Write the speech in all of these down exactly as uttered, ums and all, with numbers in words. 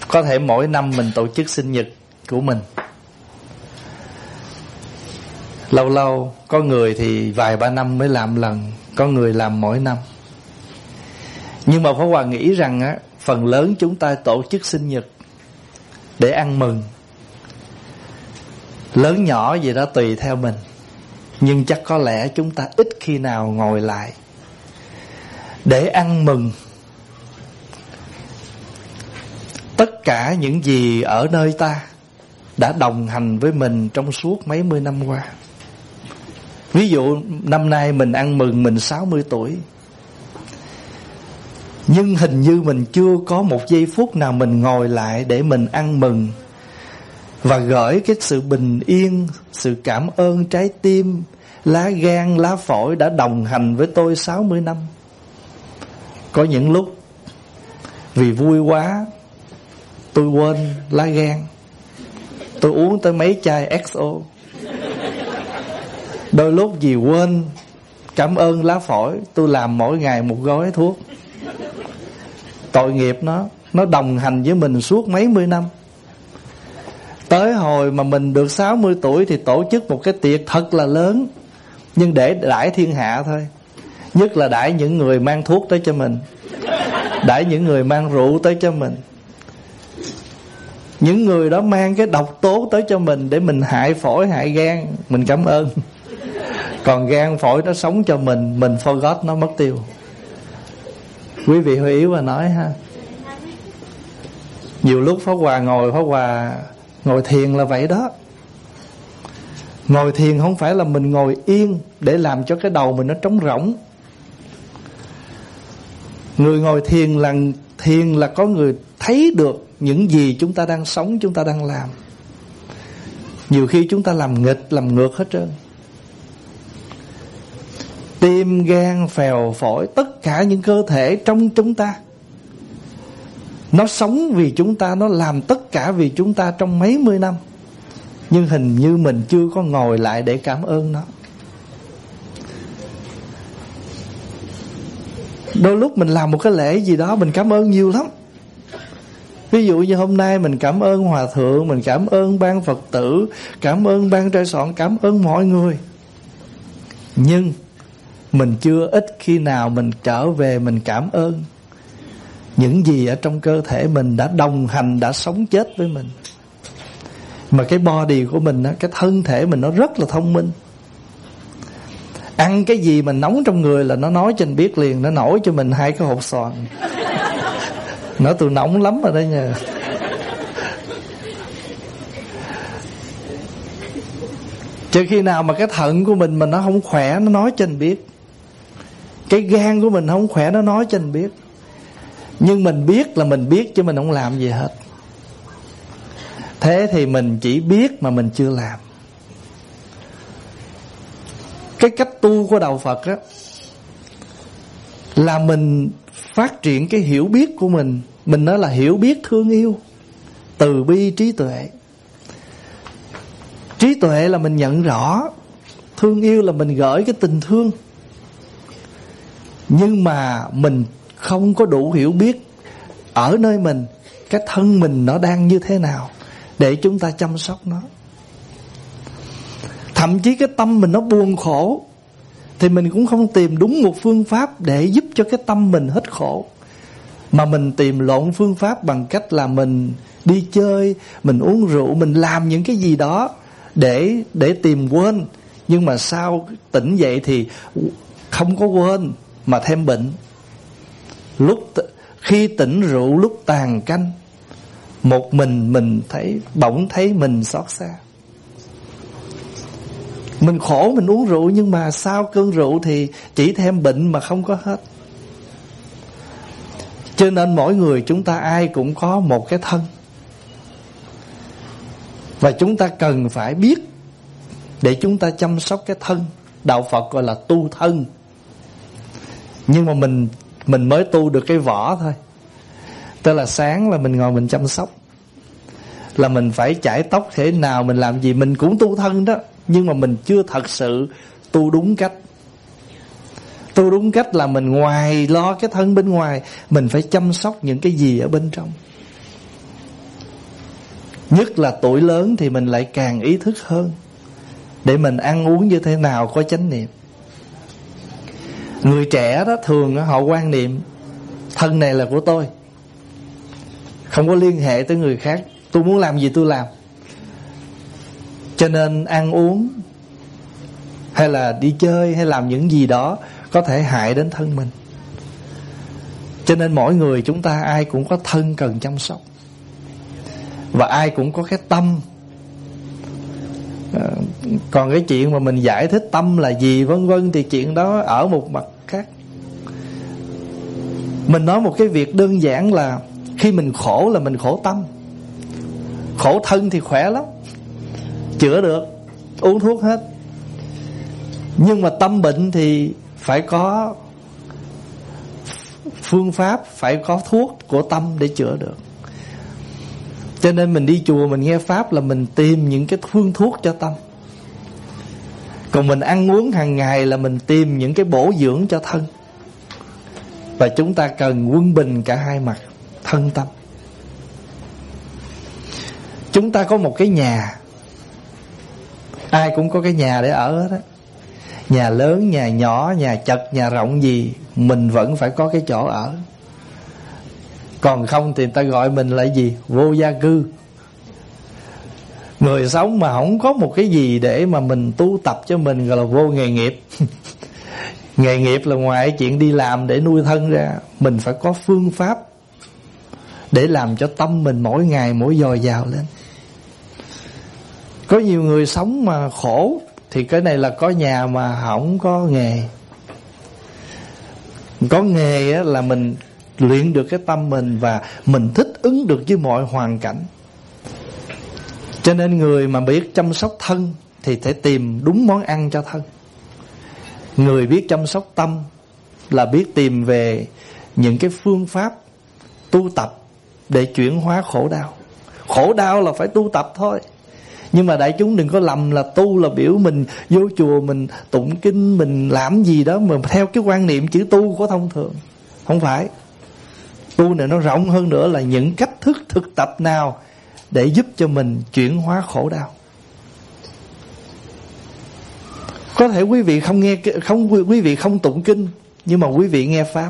Có thể mỗi năm mình tổ chức sinh nhật của mình. Lâu lâu có người thì vài ba năm mới làm lần, có người làm mỗi năm. Nhưng mà Pháp Hòa nghĩ rằng á, phần lớn chúng ta tổ chức sinh nhật để ăn mừng. Lớn nhỏ gì đó tùy theo mình, nhưng chắc có lẽ chúng ta ít khi nào ngồi lại để ăn mừng tất cả những gì ở nơi ta đã đồng hành với mình trong suốt mấy mươi năm qua. Ví dụ năm nay mình ăn mừng mình sáu mươi tuổi, nhưng hình như mình chưa có một giây phút nào mình ngồi lại để mình ăn mừng và gửi cái sự bình yên, sự cảm ơn trái tim, lá gan, lá phổi đã đồng hành với tôi sáu mươi năm. Có những lúc vì vui quá tôi quên lá gan, tôi uống tới mấy chai ích o. Đôi lúc vì quên cảm ơn lá phổi, tôi làm mỗi ngày một gói thuốc. Tội nghiệp nó, nó đồng hành với mình suốt mấy mươi năm. Tới hồi mà mình được sáu mươi tuổi thì tổ chức một cái tiệc thật là lớn, nhưng để đãi thiên hạ thôi. Nhất là đãi những người mang thuốc tới cho mình, đãi những người mang rượu tới cho mình. Những người đó mang cái độc tố tới cho mình để mình hại phổi, hại gan, mình cảm ơn. Còn gan phổi nó sống cho mình, mình forgot nó mất tiêu. Quý vị hơi yếu và nói ha. Nhiều lúc Pháp Hòa ngồi, Pháp Hòa ngồi thiền là vậy đó. Ngồi thiền không phải là mình ngồi yên để làm cho cái đầu mình nó trống rỗng. Người ngồi thiền là thiền là có người thấy được những gì chúng ta đang sống, chúng ta đang làm. Nhiều khi chúng ta làm nghịch, làm ngược hết trơn. Tim, gan, phèo, phổi, tất cả những cơ thể trong chúng ta, nó sống vì chúng ta, nó làm tất cả vì chúng ta trong mấy mươi năm. Nhưng hình như mình chưa có ngồi lại để cảm ơn nó. Đôi lúc mình làm một cái lễ gì đó mình cảm ơn nhiều lắm. Ví dụ như hôm nay mình cảm ơn Hòa Thượng, mình cảm ơn ban Phật tử, cảm ơn ban trai soạn, cảm ơn mọi người. Nhưng mình chưa ít khi nào mình trở về mình cảm ơn những gì ở trong cơ thể mình đã đồng hành, đã sống chết với mình. Mà cái body của mình, cái thân thể mình nó rất là thông minh. Ăn cái gì mình nóng trong người là nó nói cho mình biết liền. Nó nổi cho mình hai cái hột xoàn. Nói tôi nóng lắm rồi đó nha. Chứ khi nào mà cái thận của mình mà nó không khỏe, nó nói cho mình biết. Cái gan của mình không khỏe, nó nói cho mình biết. Nhưng mình biết là mình biết chứ mình không làm gì hết. Thế thì mình chỉ biết mà mình chưa làm. Cái cách tu của Đạo Phật á, là mình phát triển cái hiểu biết của mình. Mình nói là hiểu biết, thương yêu, từ bi, trí tuệ. Trí tuệ là mình nhận rõ, thương yêu là mình gửi cái tình thương. Nhưng mà mình không có đủ hiểu biết ở nơi mình, cái thân mình nó đang như thế nào để chúng ta chăm sóc nó. Thậm chí cái tâm mình nó buồn khổ thì mình cũng không tìm đúng một phương pháp để giúp cho cái tâm mình hết khổ, mà mình tìm lộn phương pháp bằng cách là mình đi chơi, mình uống rượu, mình làm những cái gì đó để để tìm quên. Nhưng mà sau tỉnh dậy thì không có quên mà thêm bệnh. Lúc khi tỉnh rượu lúc tàn canh, một mình mình thấy bỗng thấy mình xót xa. Mình khổ mình uống rượu, nhưng mà sau cơn rượu thì chỉ thêm bệnh mà không có hết. Cho nên mỗi người chúng ta ai cũng có một cái thân, và chúng ta cần phải biết để chúng ta chăm sóc cái thân. Đạo Phật gọi là tu thân. Nhưng mà mình mình mới tu được cái vỏ thôi. Tức là sáng là mình ngồi mình chăm sóc, là mình phải chải tóc thế nào, mình làm gì, mình cũng tu thân đó. Nhưng mà mình chưa thật sự tu đúng cách. Tu đúng cách là mình ngoài lo cái thân bên ngoài, mình phải chăm sóc những cái gì ở bên trong. Nhất là tuổi lớn thì mình lại càng ý thức hơn, để mình ăn uống như thế nào có chánh niệm. Người trẻ đó thường họ quan niệm thân này là của tôi, không có liên hệ tới người khác. Tôi muốn làm gì tôi làm. Cho nên ăn uống hay là đi chơi hay làm những gì đó có thể hại đến thân mình. Cho nên mỗi người chúng ta ai cũng có thân cần chăm sóc, và ai cũng có cái tâm. à, Còn cái chuyện mà mình giải thích tâm là gì vân vân thì chuyện đó ở một mặt khác. Mình nói một cái việc đơn giản là khi mình khổ là mình khổ tâm. Khổ thân thì khỏe lắm, chữa được, uống thuốc hết. Nhưng mà tâm bệnh thì phải có phương pháp, phải có thuốc của tâm để chữa được. Cho nên mình đi chùa mình nghe pháp là mình tìm những cái phương thuốc cho tâm. Còn mình ăn uống hàng ngày là mình tìm những cái bổ dưỡng cho thân. Và chúng ta cần quân bình cả hai mặt, thân tâm. Chúng ta có một cái nhà, ai cũng có cái nhà để ở hết á. Nhà lớn, nhà nhỏ, nhà chật, nhà rộng gì, mình vẫn phải có cái chỗ ở. Còn không thì người ta gọi mình là gì? Vô gia cư. Người sống mà không có một cái gì để mà mình tu tập cho mình gọi là vô nghề nghiệp. Nghề nghiệp là ngoài chuyện đi làm để nuôi thân ra, mình phải có phương pháp để làm cho tâm mình mỗi ngày mỗi dồi dào lên. Có nhiều người sống mà khổ thì cái này là có nhà mà không có nghề. Có nghề á, là mình luyện được cái tâm mình và mình thích ứng được với mọi hoàn cảnh. Cho nên người mà biết chăm sóc thân thì phải tìm đúng món ăn cho thân. Người biết chăm sóc tâm là biết tìm về những cái phương pháp tu tập để chuyển hóa khổ đau. Khổ đau là phải tu tập thôi. Nhưng mà đại chúng đừng có lầm là tu là biểu mình vô chùa mình tụng kinh, mình làm gì đó mà theo cái quan niệm chữ tu của thông thường. Không phải. Tu này nó rộng hơn nữa là những cách thức thực tập nào để giúp cho mình chuyển hóa khổ đau. Có thể quý vị không nghe, không quý vị không tụng kinh, nhưng mà quý vị nghe pháp.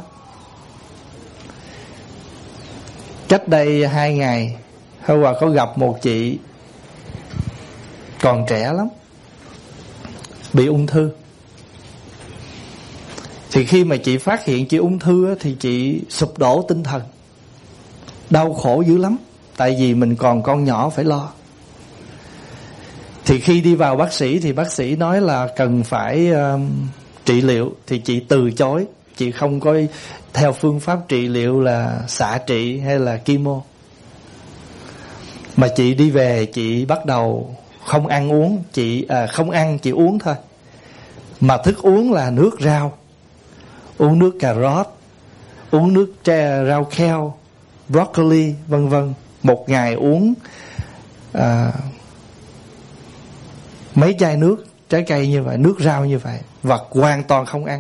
Cách đây hai ngày, Hơi Hòa có gặp một chị còn trẻ lắm, bị ung thư. Thì khi mà chị phát hiện chị ung thư thì chị sụp đổ tinh thần, đau khổ dữ lắm. Tại vì mình còn con nhỏ phải lo. Thì khi đi vào bác sĩ thì bác sĩ nói là cần phải uh, trị liệu. Thì chị từ chối. Chị không có theo phương pháp trị liệu là xạ trị hay là chemo. Mà chị đi về chị bắt đầu không ăn uống. Chị à, không ăn, chị uống thôi. Mà thức uống là nước rau, uống nước cà rốt, uống nước tre, rau keo, broccoli vân vân. Một ngày uống à, mấy chai nước trái cây như vậy, nước rau như vậy, và hoàn toàn không ăn.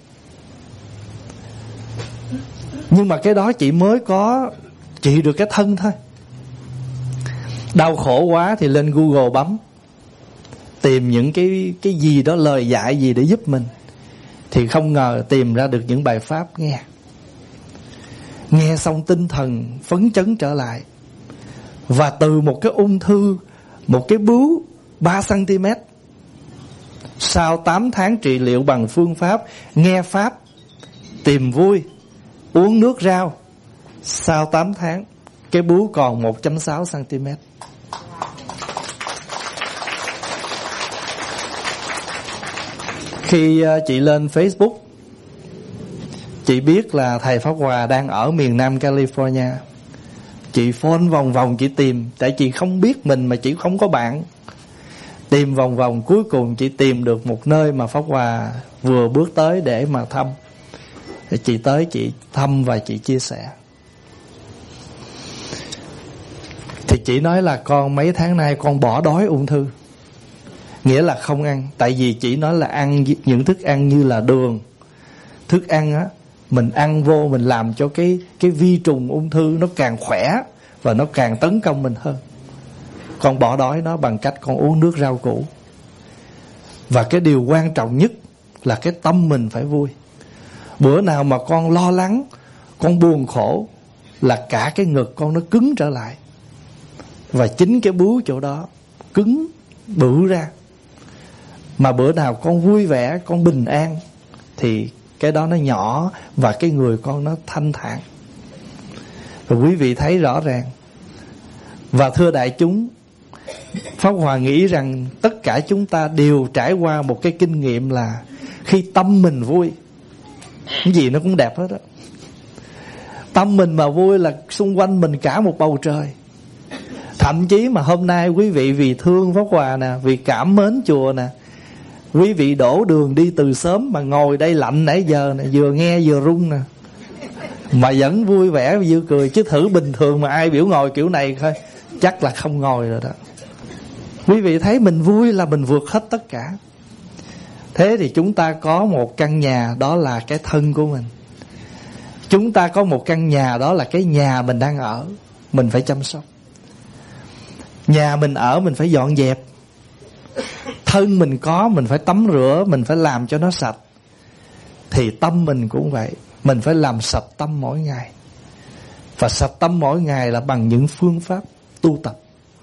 Nhưng mà cái đó chị mới có trị được cái thân thôi. Đau khổ quá thì lên Google bấm, tìm những cái cái gì đó, lời dạy gì để giúp mình. Thì không ngờ tìm ra được những bài pháp nghe. Nghe xong tinh thần phấn chấn trở lại. Và từ một cái ung thư, một cái bướu ba xăng-ti-mét, sau tám tháng trị liệu bằng phương pháp nghe pháp, tìm vui, uống nước rau, sau tám tháng cái bướu còn một phẩy sáu xăng-ti-mét. Khi chị lên Facebook, chị biết là thầy Pháp Hòa đang ở miền Nam California. Chị phone vòng vòng chị tìm, tại chị không biết mình mà chị không có bạn. Tìm vòng vòng cuối cùng chị tìm được một nơi mà Pháp Hòa vừa bước tới để mà thăm. Thì chị tới chị thăm và chị chia sẻ. Thì chị nói là con mấy tháng nay con bỏ đói ung thư. Nghĩa là không ăn. Tại vì chị nói là ăn những thức ăn như là đường, thức ăn á, mình ăn vô mình làm cho cái cái vi trùng ung thư nó càng khỏe và nó càng tấn công mình hơn. con bỏ đói nó bằng cách con uống nước rau củ. Và cái điều quan trọng nhất là cái tâm mình phải vui. Bữa nào mà con lo lắng, con buồn khổ, là cả cái ngực con nó cứng trở lại. Và chính cái bướu chỗ đó cứng bự ra. Mà bữa nào con vui vẻ, con bình an, thì cái đó nó nhỏ và cái người con nó thanh thản. Và quý vị thấy rõ ràng. Và thưa đại chúng, Pháp Hòa nghĩ rằng tất cả chúng ta đều trải qua một cái kinh nghiệm là khi tâm mình vui, cái gì nó cũng đẹp hết á. Tâm mình mà vui là xung quanh mình cả một bầu trời. Thậm chí mà hôm nay quý vị vì thương Pháp Hòa nè, vì cảm mến chùa nè, quý vị đổ đường đi từ sớm mà ngồi đây lạnh nãy giờ nè, vừa nghe vừa run nè, mà vẫn vui vẻ vừa cười. Chứ thử bình thường mà ai biểu ngồi kiểu này thôi, chắc là không ngồi rồi đó. Quý vị thấy mình vui là mình vượt hết tất cả. Thế thì chúng ta có một căn nhà, đó là cái thân của mình. Chúng ta có một căn nhà, đó là cái nhà mình đang ở. Mình phải chăm sóc. Nhà mình ở mình phải dọn dẹp. Thân mình có mình phải tắm rửa, mình phải làm cho nó sạch. Thì tâm mình cũng vậy, mình phải làm sạch tâm mỗi ngày. Và sạch tâm mỗi ngày là bằng những phương pháp tu tập.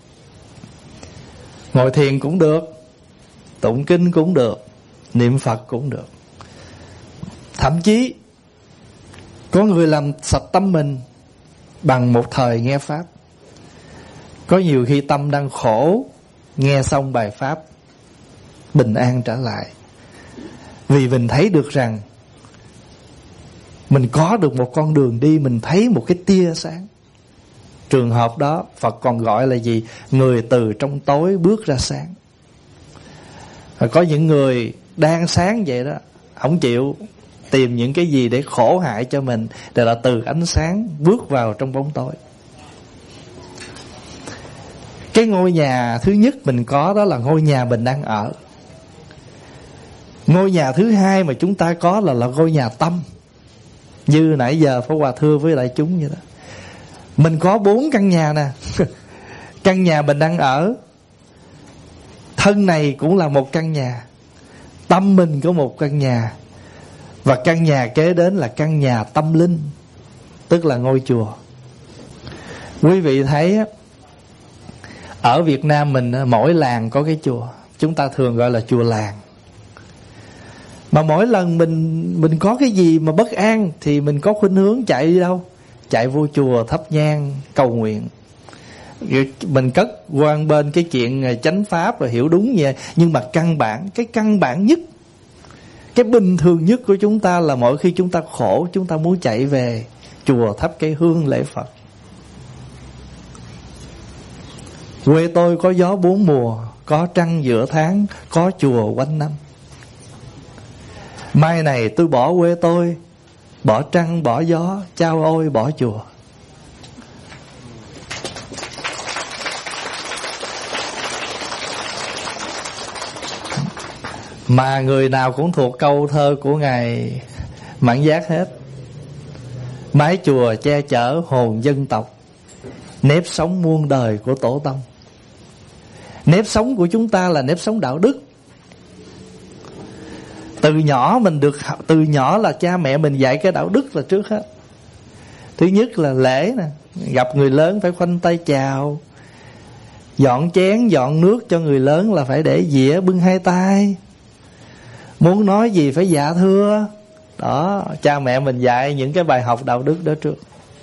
Ngồi thiền cũng được, tụng kinh cũng được, niệm Phật cũng được. Thậm chí có người làm sạch tâm mình bằng một thời nghe Pháp. Có nhiều khi tâm đang khổ, nghe xong bài Pháp bình an trở lại. Vì mình thấy được rằng mình có được một con đường đi, mình thấy một cái tia sáng. Trường hợp đó Phật còn gọi là gì? Người từ trong tối bước ra sáng. Và có những người đang sáng vậy đó, không chịu tìm những cái gì để khổ hại cho mình, để là từ ánh sáng bước vào trong bóng tối. Cái ngôi nhà thứ nhất mình có, đó là ngôi nhà mình đang ở. Ngôi nhà thứ hai mà chúng ta có là, là ngôi nhà tâm. Như nãy giờ Pháp Hòa thưa với đại chúng vậy đó. Mình có bốn căn nhà nè. Căn nhà mình đang ở, thân này cũng là một căn nhà, tâm mình có một căn nhà, và căn nhà kế đến là căn nhà tâm linh, tức là ngôi chùa. Quý vị thấy ở Việt Nam mình mỗi làng có cái chùa, chúng ta thường gọi là chùa làng. Mà mỗi lần mình mình có cái gì mà bất an thì mình có khuynh hướng chạy đi đâu? Chạy vô chùa thắp nhang cầu nguyện. Mình cất quan bên cái chuyện chánh pháp và hiểu đúng vậy. Nhưng mà căn bản, cái căn bản nhất, cái bình thường nhất của chúng ta là mỗi khi chúng ta khổ, chúng ta muốn chạy về chùa thắp cây hương lễ Phật. Quê tôi có gió bốn mùa, có trăng giữa tháng, có chùa quanh năm. Mai này tôi bỏ quê tôi, bỏ trăng bỏ gió, chao ôi bỏ chùa. Mà người nào cũng thuộc câu thơ của Ngài Mãn Giác hết. Mái chùa che chở hồn dân tộc, nếp sống muôn đời của tổ tông. Nếp sống của chúng ta là nếp sống đạo đức. Từ nhỏ mình được, từ nhỏ là cha mẹ mình dạy cái đạo đức là trước hết. Thứ nhất là lễ nè, gặp người lớn phải khoanh tay chào. Dọn chén, dọn nước cho người lớn là phải để dĩa bưng hai tay. Muốn nói gì phải dạ thưa. Đó, cha mẹ mình dạy những cái bài học đạo đức đó trước.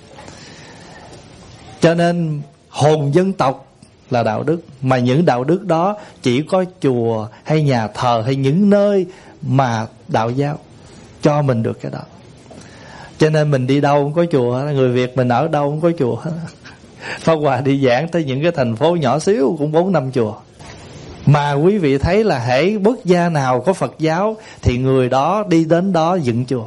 Cho nên hồn dân tộc là đạo đức. Mà những đạo đức đó chỉ có chùa hay nhà thờ hay những nơi mà đạo giáo cho mình được cái đó. Cho nên mình đi đâu cũng có chùa. Người Việt mình ở đâu cũng có chùa. Pháp Hòa đi giảng tới những cái thành phố nhỏ xíu cũng bốn năm chùa. Mà quý vị thấy là hễ quốc gia nào có Phật giáo thì người đó đi đến đó dựng chùa.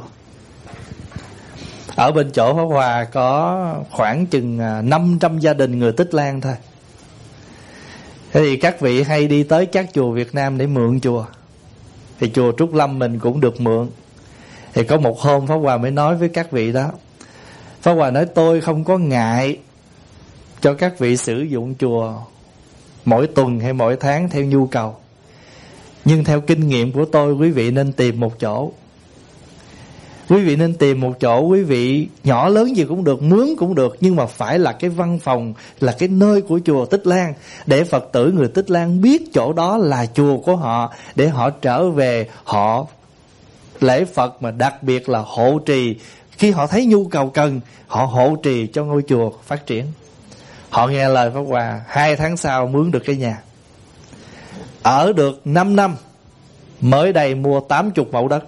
Ở bên chỗ Pháp Hòa có khoảng chừng năm trăm gia đình người Tích Lan thôi. Thế thì các vị hay đi tới các chùa Việt Nam để mượn chùa. Thì chùa Trúc Lâm mình cũng được mượn. Thì có một hôm Pháp Hòa mới nói với các vị đó. Pháp Hòa nói tôi không có ngại cho các vị sử dụng chùa mỗi tuần hay mỗi tháng theo nhu cầu. Nhưng theo kinh nghiệm của tôi, quý vị nên tìm một chỗ. Quý vị nên tìm một chỗ, quý vị nhỏ lớn gì cũng được, mướn cũng được, nhưng mà phải là cái văn phòng, là cái nơi của chùa Tích Lan, để Phật tử người Tích Lan biết chỗ đó là chùa của họ, để họ trở về họ lễ Phật, mà đặc biệt là hộ trì. Khi họ thấy nhu cầu cần, họ hộ trì cho ngôi chùa phát triển. Họ nghe lời Pháp Hòa, hai tháng sau mướn được cái nhà, ở được năm năm, mới đây mua tám mươi mẫu đất.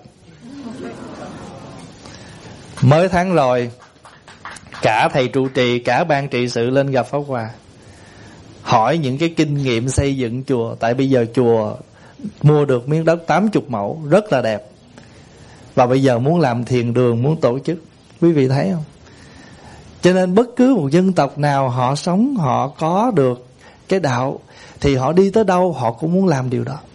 Mới tháng rồi, cả thầy trụ trì, cả ban trị sự lên gặp Pháp Hòa, hỏi những cái kinh nghiệm xây dựng chùa. Tại bây giờ chùa mua được miếng đất tám mươi mẫu, rất là đẹp, và bây giờ muốn làm thiền đường, muốn tổ chức. Quý vị thấy không? Cho nên bất cứ một dân tộc nào họ sống, họ có được cái đạo, thì họ đi tới đâu họ cũng muốn làm điều đó.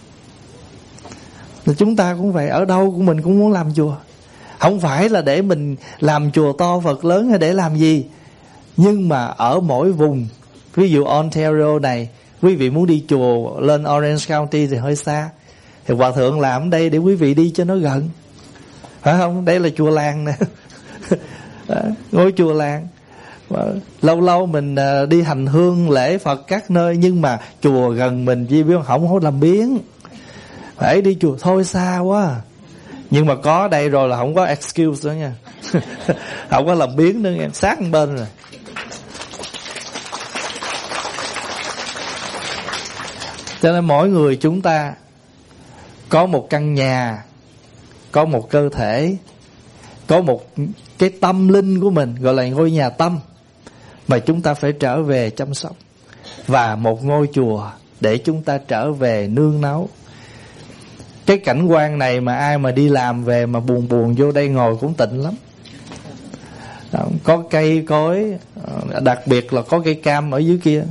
Thì chúng ta cũng vậy, ở đâu của mình cũng muốn làm chùa. Không phải là để mình làm chùa to Phật lớn hay để làm gì, nhưng mà ở mỗi vùng, ví dụ Ontario này, quý vị muốn đi chùa lên Orange County thì hơi xa, thì Hòa Thượng làm ở đây để quý vị đi cho nó gần, phải không? Đây là chùa làng nè. Ngôi chùa làng. Lâu lâu mình đi hành hương lễ Phật các nơi, nhưng mà chùa gần mình chi biết không có làm biếng, phải đi chùa thôi xa quá. Nhưng mà có đây rồi là không có excuse nữa nha. Không có làm biếng nữa nha, sát một bên rồi. Cho nên mỗi người chúng ta có một căn nhà, có một cơ thể, có một cái tâm linh của mình, gọi là ngôi nhà tâm, mà chúng ta phải trở về chăm sóc. Và một ngôi chùa để chúng ta trở về nương náu. Cái cảnh quan này mà ai mà đi làm về mà buồn buồn vô đây ngồi cũng tịnh lắm. Có cây cối, đặc biệt là có cây cam ở dưới kia.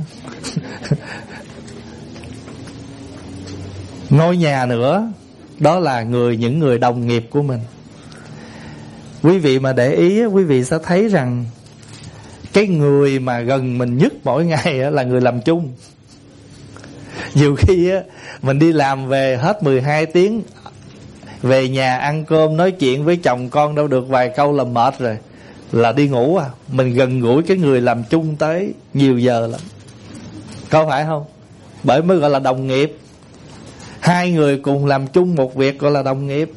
Ngôi nhà nữa, đó là người những người đồng nghiệp của mình. Quý vị mà để ý, quý vị sẽ thấy rằng cái người mà gần mình nhất mỗi ngày là người làm chung. Nhiều khi á, mình đi làm về hết mười hai tiếng, về nhà ăn cơm nói chuyện với chồng con đâu được vài câu là mệt rồi, là đi ngủ à. Mình gần gũi cái người làm chung tới nhiều giờ lắm, có phải không? Bởi mới gọi là đồng nghiệp. Hai người cùng làm chung một việc gọi là đồng nghiệp.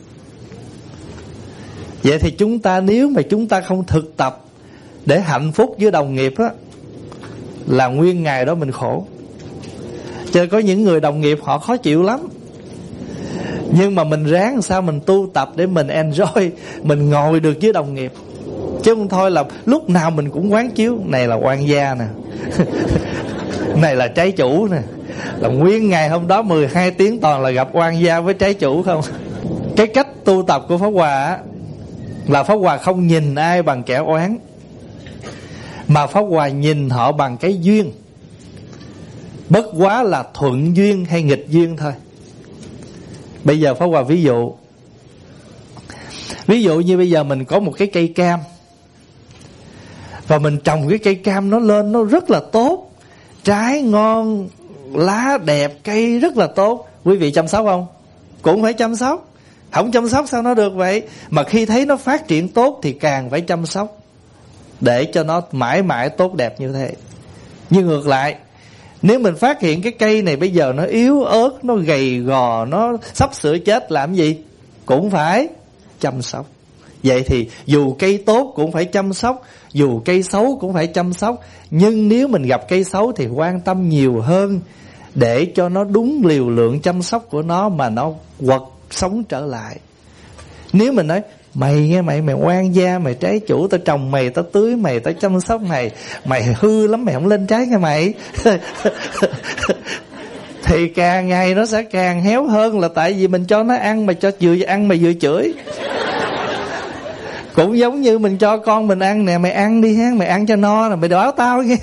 Vậy thì chúng ta, nếu mà chúng ta không thực tập để hạnh phúc với đồng nghiệp á, là nguyên ngày đó mình khổ. Cho nên có những người đồng nghiệp họ khó chịu lắm, nhưng mà mình ráng làm sao mình tu tập để mình enjoy, mình ngồi được với đồng nghiệp. Chứ không thôi là lúc nào mình cũng quán chiếu, này là quan gia nè, này là trái chủ nè, là nguyên ngày hôm đó mười hai tiếng toàn là gặp quan gia với trái chủ không. Cái cách tu tập của Pháp Hòa á, là Pháp Hòa không nhìn ai bằng kẻ oán, mà Pháp Hòa nhìn họ bằng cái duyên, bất quá là thuận duyên hay nghịch duyên thôi. Bây giờ Pháp Hòa ví dụ, ví dụ như bây giờ mình có một cái cây cam, và mình trồng cái cây cam nó lên nó rất là tốt, trái ngon, lá đẹp, cây rất là tốt. Quý vị chăm sóc không? Cũng phải chăm sóc. Không chăm sóc sao nó được vậy? Mà khi thấy nó phát triển tốt thì càng phải chăm sóc, để cho nó mãi mãi tốt đẹp như thế. Nhưng ngược lại, nếu mình phát hiện cái cây này bây giờ nó yếu ớt, nó gầy gò, nó sắp sửa chết, làm gì? Cũng phải chăm sóc. Vậy thì dù cây tốt cũng phải chăm sóc, dù cây xấu cũng phải chăm sóc. Nhưng nếu mình gặp cây xấu thì quan tâm nhiều hơn, để cho nó đúng liều lượng chăm sóc của nó mà nó quật sống trở lại. Nếu mình nói mày nghe mày mày oan gia, mày trái chủ, tao trồng mày, tao tưới mày, tao chăm sóc mày, mày hư lắm, mày không lên trái nghe mày. Thì càng ngày nó sẽ càng héo hơn, là tại vì mình cho nó ăn, mà cho vừa ăn mà vừa chửi. Cũng giống như mình cho con mình ăn nè, mày ăn đi ha, mày ăn cho no nè, mày đói tao nghe.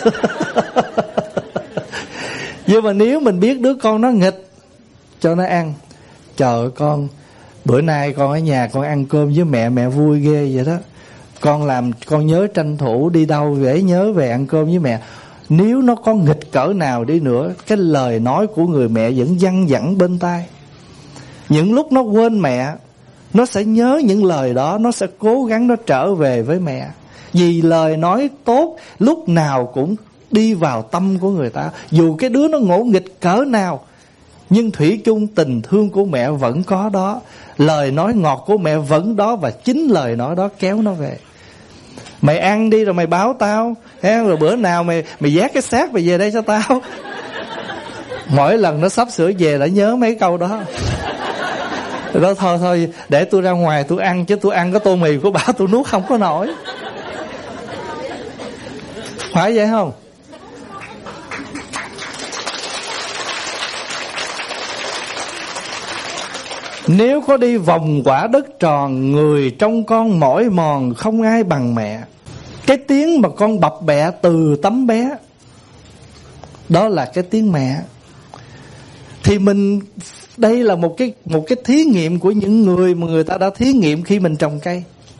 Nhưng mà nếu mình biết đứa con nó nghịch, cho nó ăn, trời ơi con, bữa nay con ở nhà con ăn cơm với mẹ, mẹ vui ghê vậy đó. Con làm, con nhớ tranh thủ đi đâu để nhớ về ăn cơm với mẹ. nếu nó có nghịch cỡ nào đi nữa, cái lời nói của người mẹ vẫn văng vẳng bên tai. Những lúc nó quên mẹ, nó sẽ nhớ những lời đó, nó sẽ cố gắng nó trở về với mẹ. Vì lời nói tốt lúc nào cũng đi vào tâm của người ta. Dù cái đứa nó ngỗ nghịch cỡ nào, nhưng thủy chung tình thương của mẹ vẫn có đó, lời nói ngọt của mẹ vẫn đó, và chính lời nói đó kéo nó về. Mày ăn đi rồi mày báo tao, rồi bữa nào mày mày vác cái xác mày về đây cho tao. Mỗi lần nó sắp sửa về đã nhớ mấy câu đó. Đó thôi thôi để tôi ra ngoài tôi ăn, chứ tôi ăn cái tô mì của bà tôi nuốt không có nổi. Phải vậy không? Nếu có đi vòng quả đất tròn, người trong con mỏi mòn không ai bằng mẹ. Cái tiếng mà con bập bẹ từ tấm bé, đó là cái tiếng mẹ. Thì mình, đây là một cái một cái thí nghiệm của những người mà người ta đã thí nghiệm khi mình trồng cây.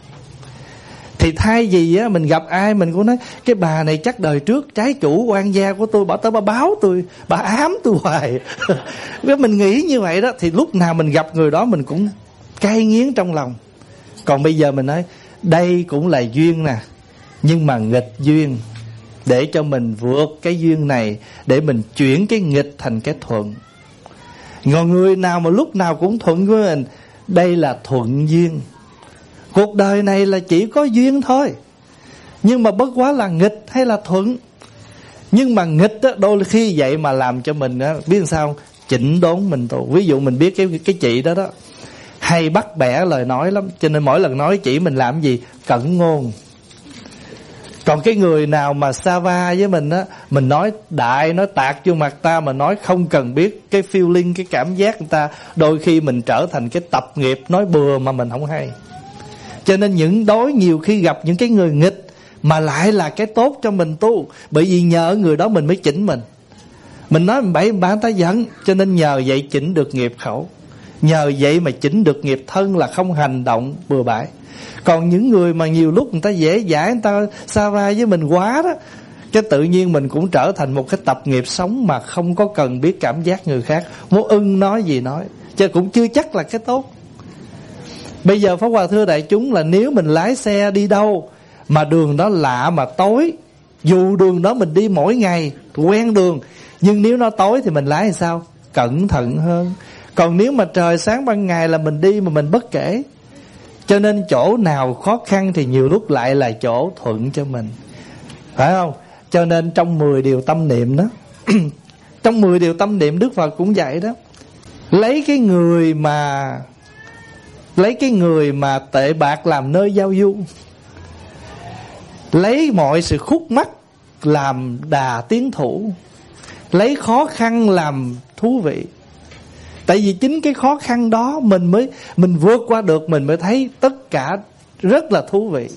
Thì thay vì á, mình gặp ai mình cũng nói cái bà này chắc đời trước trái chủ oan gia của tôi, bà tới bà báo tôi, bà ám tôi hoài. Nếu mình nghĩ như vậy đó, thì lúc nào mình gặp người đó mình cũng cay nghiến trong lòng. Còn bây giờ mình nói đây cũng là duyên nè, nhưng mà nghịch duyên, để cho mình vượt cái duyên này, để mình chuyển cái nghịch thành cái thuận. Còn người nào mà lúc nào cũng thuận với mình, đây là thuận duyên. Cuộc đời này là chỉ có duyên thôi, nhưng mà bất quá là nghịch hay là thuận. Nhưng mà nghịch á, đôi khi vậy mà làm cho mình á, biết sao, chỉnh đốn mình tù. Ví dụ mình biết cái cái chị đó đó hay bắt bẻ lời nói lắm, cho nên mỗi lần nói chỉ mình làm gì cẩn ngôn. Còn cái người nào mà sa va với mình á, mình nói đại, nói tạc vô mặt ta, mà nói không cần biết cái feeling, cái cảm giác người ta, đôi khi mình trở thành cái tập nghiệp nói bừa mà mình không hay. Cho nên những đối nhiều khi gặp những cái người nghịch mà lại là cái tốt cho mình tu, bởi vì nhờ người đó mình mới chỉnh mình. Mình nói mình bậy bạn ta giận, cho nên nhờ vậy chỉnh được nghiệp khẩu, nhờ vậy mà chỉnh được nghiệp thân, là không hành động bừa bãi. Còn những người mà nhiều lúc người ta dễ dãi, người ta xa va với mình quá đó, cái tự nhiên mình cũng trở thành một cái tập nghiệp sống mà không có cần biết cảm giác người khác, muốn ưng nói gì nói, chứ cũng chưa chắc là cái tốt. Bây giờ Pháp Hòa thưa đại chúng là nếu mình lái xe đi đâu mà đường đó lạ mà tối, dù đường đó mình đi mỗi ngày quen đường, nhưng nếu nó tối thì mình lái làm sao? Cẩn thận hơn. Còn nếu mà trời sáng ban ngày là mình đi mà mình bất kể. Cho nên chỗ nào khó khăn thì nhiều lúc lại là chỗ thuận cho mình, phải không? Cho nên trong mười điều tâm niệm đó trong mười điều tâm niệm Đức Phật cũng vậy đó. Lấy cái người mà Lấy cái người mà tệ bạc làm nơi giao du, lấy mọi sự khúc mắc làm đà tiến thủ, lấy khó khăn làm thú vị. Tại vì chính cái khó khăn đó mình mới mình vượt qua được, mình mới thấy tất cả rất là thú vị.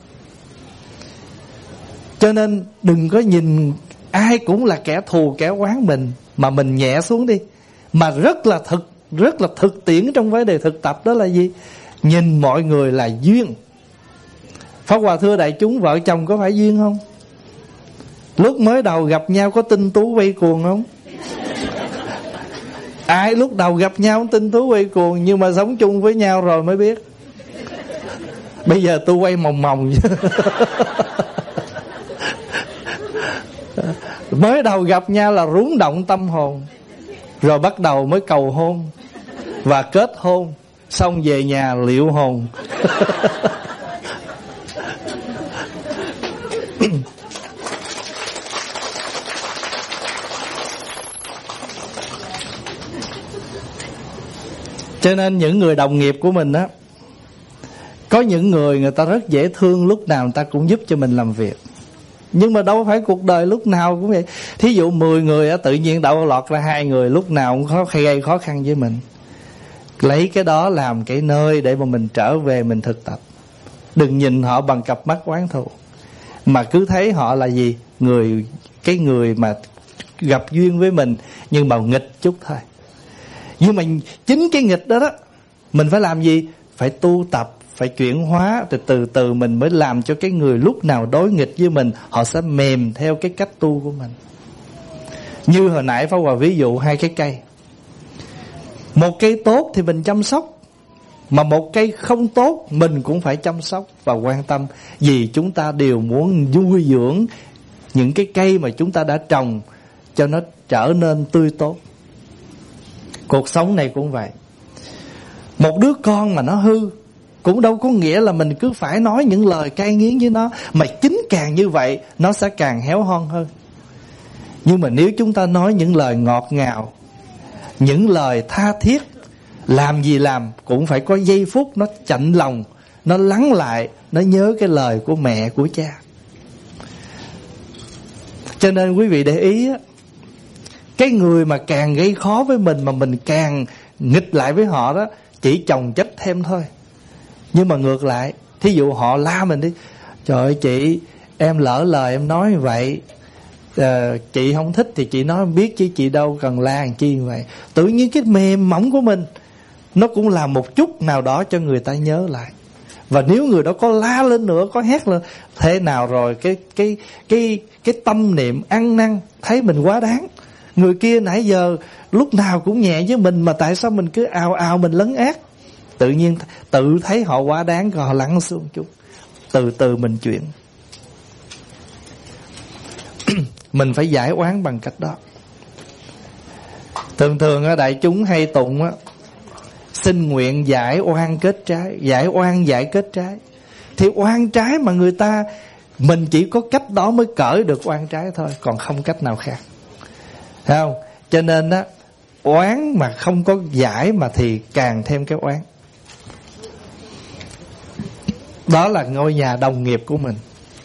Cho nên đừng có nhìn ai cũng là kẻ thù kẻ oán mình mà mình nhẹ xuống đi. Mà rất là thực rất là thực tiễn trong vấn đề thực tập đó là gì? Nhìn mọi người là duyên. Pháp Hòa thưa đại chúng, vợ chồng có phải duyên không? Lúc mới đầu gặp nhau có tinh tú quay cuồng không? Ai lúc đầu gặp nhau tinh tú quay cuồng, nhưng mà sống chung với nhau rồi mới biết. Bây giờ tôi quay mòng mòng. Mới đầu gặp nhau là rúng động tâm hồn, rồi bắt đầu mới cầu hôn và kết hôn, xong về nhà liệu hồn. Cho nên những người đồng nghiệp của mình á, có những người người ta rất dễ thương, lúc nào người ta cũng giúp cho mình làm việc. Nhưng mà đâu phải cuộc đời lúc nào cũng vậy. Thí dụ mười người á, tự nhiên đậu lọt ra hai người lúc nào cũng khó, gây khó khăn với mình. Lấy cái đó làm cái nơi để mà mình trở về mình thực tập. Đừng nhìn họ bằng cặp mắt oán thù, mà cứ thấy họ là gì? Người, cái người mà gặp duyên với mình, nhưng mà nghịch chút thôi. Nhưng mà chính cái nghịch đó đó, mình phải làm gì? Phải tu tập, phải chuyển hóa, từ từ từ mình mới làm cho cái người lúc nào đối nghịch với mình, họ sẽ mềm theo cái cách tu của mình. Như hồi nãy Pháp Hòa ví dụ hai cái cây. Một cây tốt thì mình chăm sóc, mà một cây không tốt mình cũng phải chăm sóc và quan tâm, vì chúng ta đều muốn nuôi dưỡng những cái cây mà chúng ta đã trồng cho nó trở nên tươi tốt. Cuộc sống này cũng vậy. Một đứa con mà nó hư cũng đâu có nghĩa là mình cứ phải nói những lời cay nghiến với nó, mà chính càng như vậy nó sẽ càng héo hon hơn. Nhưng mà nếu chúng ta nói những lời ngọt ngào, những lời tha thiết, làm gì làm cũng phải có giây phút nó chạnh lòng, nó lắng lại, nó nhớ cái lời của mẹ của cha. Cho nên quý vị để ý á, cái người mà càng gây khó với mình mà mình càng nghịch lại với họ đó, chỉ chồng chất thêm thôi. Nhưng mà ngược lại, thí dụ họ la mình đi, trời ơi chị, em lỡ lời em nói như vậy, à, chị không thích thì chị nói không biết chứ chị đâu cần la làm chi như vậy. Tự nhiên cái mềm mỏng của mình nó cũng làm một chút nào đó cho người ta nhớ lại. Và nếu người đó có la lên nữa, có hét lên, thế nào rồi cái cái cái cái tâm niệm ăn năn thấy mình quá đáng. Người kia nãy giờ lúc nào cũng nhẹ với mình, mà tại sao mình cứ ào ào mình lấn át. Tự nhiên tự thấy họ quá đáng, họ lắng xuống chút, từ từ mình chuyển. Mình phải giải oán bằng cách đó. Thường thường ở đại chúng hay tụng á, xin nguyện giải oan kết trái, giải oan giải kết trái. Thì oan trái mà người ta, mình chỉ có cách đó mới cởi được oan trái thôi, còn không cách nào khác. Thấy không? Cho nên á, oán mà không có giải mà thì càng thêm cái oán. Đó là ngôi nhà đồng nghiệp của mình.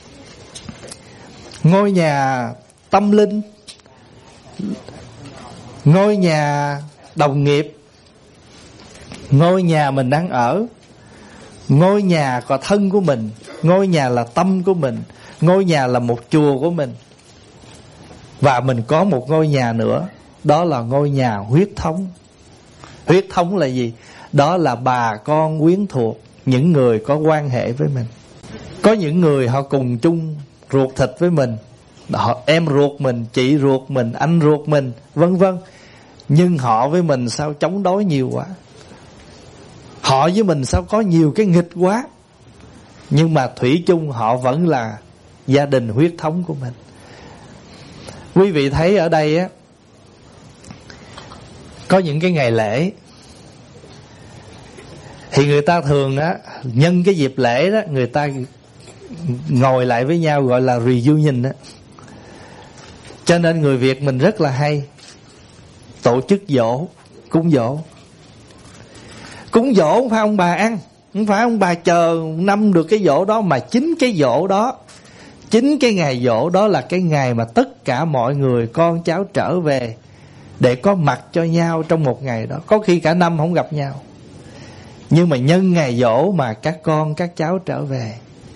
Ngôi nhà tâm linh, ngôi nhà đồng nghiệp, ngôi nhà mình đang ở, ngôi nhà có thân của mình, ngôi nhà là tâm của mình, ngôi nhà là một chùa của mình. Và mình có một ngôi nhà nữa, đó là ngôi nhà huyết thống. Huyết thống là gì? Đó là bà con quyến thuộc, những người có quan hệ với mình. Có những người họ cùng chung ruột thịt với mình, họ em ruột mình, chị ruột mình, anh ruột mình, vân vân. Nhưng họ với mình sao chống đối nhiều quá, họ với mình sao có nhiều cái nghịch quá. Nhưng mà thủy chung họ vẫn là gia đình huyết thống của mình. Quý vị thấy ở đây á, có những cái ngày lễ thì người ta thường á, nhân cái dịp lễ đó, người ta ngồi lại với nhau gọi là reunion đó. Cho nên người Việt mình rất là hay tổ chức giỗ, cúng giỗ. Cúng giỗ không phải ông bà ăn, không phải ông bà chờ năm được cái giỗ đó, mà chính cái giỗ đó, chính cái ngày giỗ đó là cái ngày mà tất cả mọi người con cháu trở về để có mặt cho nhau trong một ngày đó. Có khi cả năm không gặp nhau, nhưng mà nhân ngày giỗ mà các con các cháu trở về.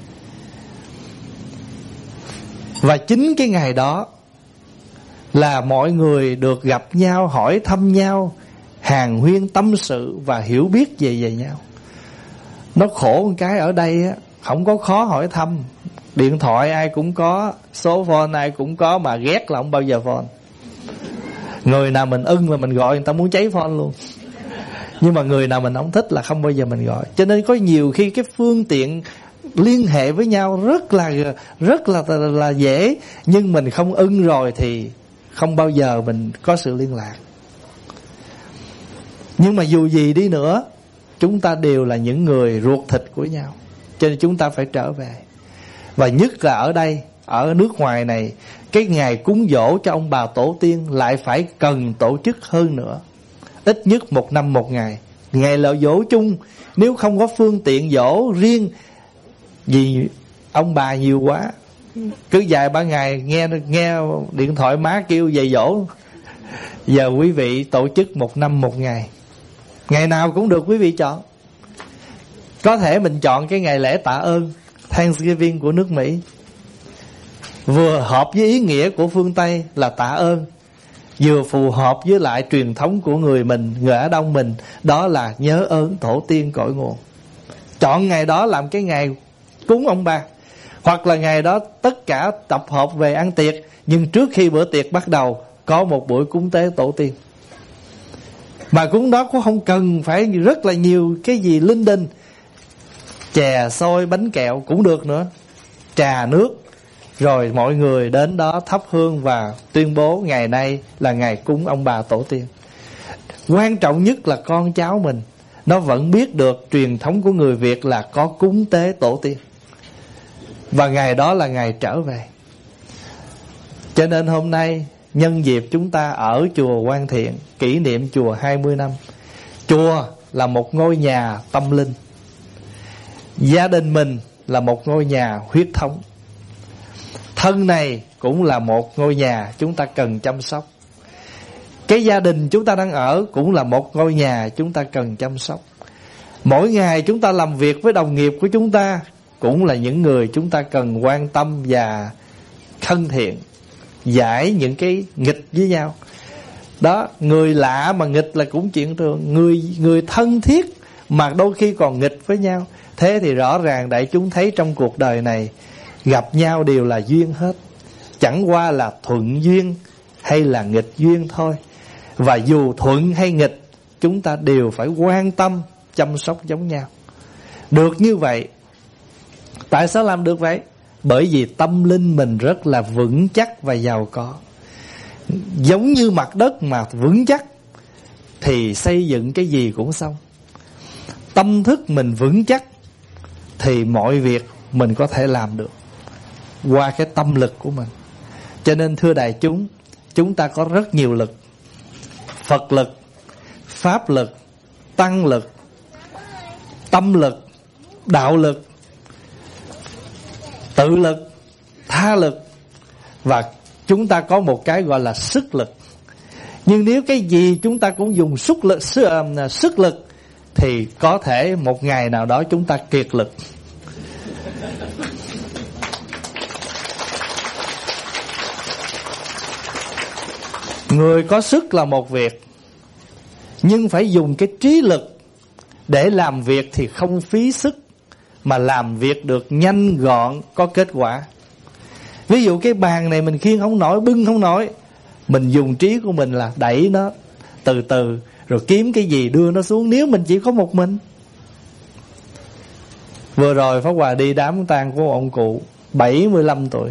Và chính cái ngày đó là mọi người được gặp nhau, hỏi thăm nhau, hàn huyên tâm sự và hiểu biết về về nhau. Nó khổ một cái ở đây á, không có khó hỏi thăm. Điện thoại ai cũng có, số phone ai cũng có, mà ghét là không bao giờ phone. Người nào mình ưng là mình gọi, người ta muốn cháy phone luôn. Nhưng mà người nào mình không thích là không bao giờ mình gọi. Cho nên có nhiều khi cái phương tiện liên hệ với nhau rất là rất là, là, là dễ, nhưng mình không ưng rồi thì không bao giờ mình có sự liên lạc. Nhưng mà dù gì đi nữa, chúng ta đều là những người ruột thịt của nhau, cho nên chúng ta phải trở về. Và nhất là ở đây, ở nước ngoài này, cái ngày cúng giỗ cho ông bà tổ tiên lại phải cần tổ chức hơn nữa. Ít nhất một năm một ngày. Ngày là giỗ chung, nếu không có phương tiện giỗ riêng, vì ông bà nhiều quá, cứ vài ba ngày nghe nghe điện thoại má kêu về giỗ. Giờ quý vị tổ chức một năm một ngày, ngày nào cũng được quý vị chọn. Có thể mình chọn cái ngày lễ tạ ơn Thanksgiving của nước Mỹ, vừa hợp với ý nghĩa của phương Tây là tạ ơn, vừa phù hợp với lại truyền thống của người mình, người Á Đông mình, đó là nhớ ơn tổ tiên cội nguồn. chọn ngày đó làm cái ngày cúng ông bà, hoặc là ngày đó tất cả tập hợp về ăn tiệc, nhưng trước khi bữa tiệc bắt đầu có một buổi cúng tế tổ tiên. Mà cúng đó cũng không cần phải rất là nhiều cái gì linh đình, chè xôi bánh kẹo cũng được nữa, trà nước, rồi mọi người đến đó thắp hương và tuyên bố ngày nay là ngày cúng ông bà tổ tiên. Quan trọng nhất là con cháu mình nó vẫn biết được truyền thống của người Việt là có cúng tế tổ tiên, và ngày đó là ngày trở về. Cho nên hôm nay nhân dịp chúng ta ở chùa Quan Thiện kỷ niệm chùa hai mươi năm. Chùa là một ngôi nhà tâm linh, gia đình mình là một ngôi nhà huyết thống, thân này cũng là một ngôi nhà chúng ta cần chăm sóc. Cái gia đình chúng ta đang ở cũng là một ngôi nhà chúng ta cần chăm sóc. Mỗi ngày chúng ta làm việc với đồng nghiệp của chúng ta cũng là những người chúng ta cần quan tâm và thân thiện, giải những cái nghịch với nhau. Đó, người lạ mà nghịch là cũng chuyện thường. Người, người thân thiết mà đôi khi còn nghịch với nhau. Thế thì rõ ràng đại chúng thấy trong cuộc đời này gặp nhau đều là duyên hết, chẳng qua là thuận duyên hay là nghịch duyên thôi. Và dù thuận hay nghịch, chúng ta đều phải quan tâm chăm sóc giống nhau. Được như vậy. Tại sao làm được vậy? Bởi vì tâm linh mình rất là vững chắc và giàu có. Giống như mặt đất mà vững chắc thì xây dựng cái gì cũng xong. Tâm thức mình vững chắc thì mọi việc mình có thể làm được qua cái tâm lực của mình. Cho nên thưa đại chúng, chúng ta có rất nhiều lực: Phật lực, Pháp lực, Tăng lực, tâm lực, đạo lực, tự lực, tha lực, và chúng ta có một cái gọi là sức lực. Nhưng nếu cái gì chúng ta cũng dùng sức lực, sức lực thì có thể một ngày nào đó chúng ta kiệt lực. Người có sức là một việc, nhưng phải dùng cái trí lực để làm việc thì không phí sức, mà làm việc được nhanh gọn, có kết quả. Ví dụ cái bàn này mình khiêng không nổi, bưng không nổi, mình dùng trí của mình là đẩy nó từ từ, rồi kiếm cái gì đưa nó xuống. Nếu mình chỉ có một mình. Vừa rồi Pháp Hòa đi đám tang của ông cụ bảy mươi lăm tuổi.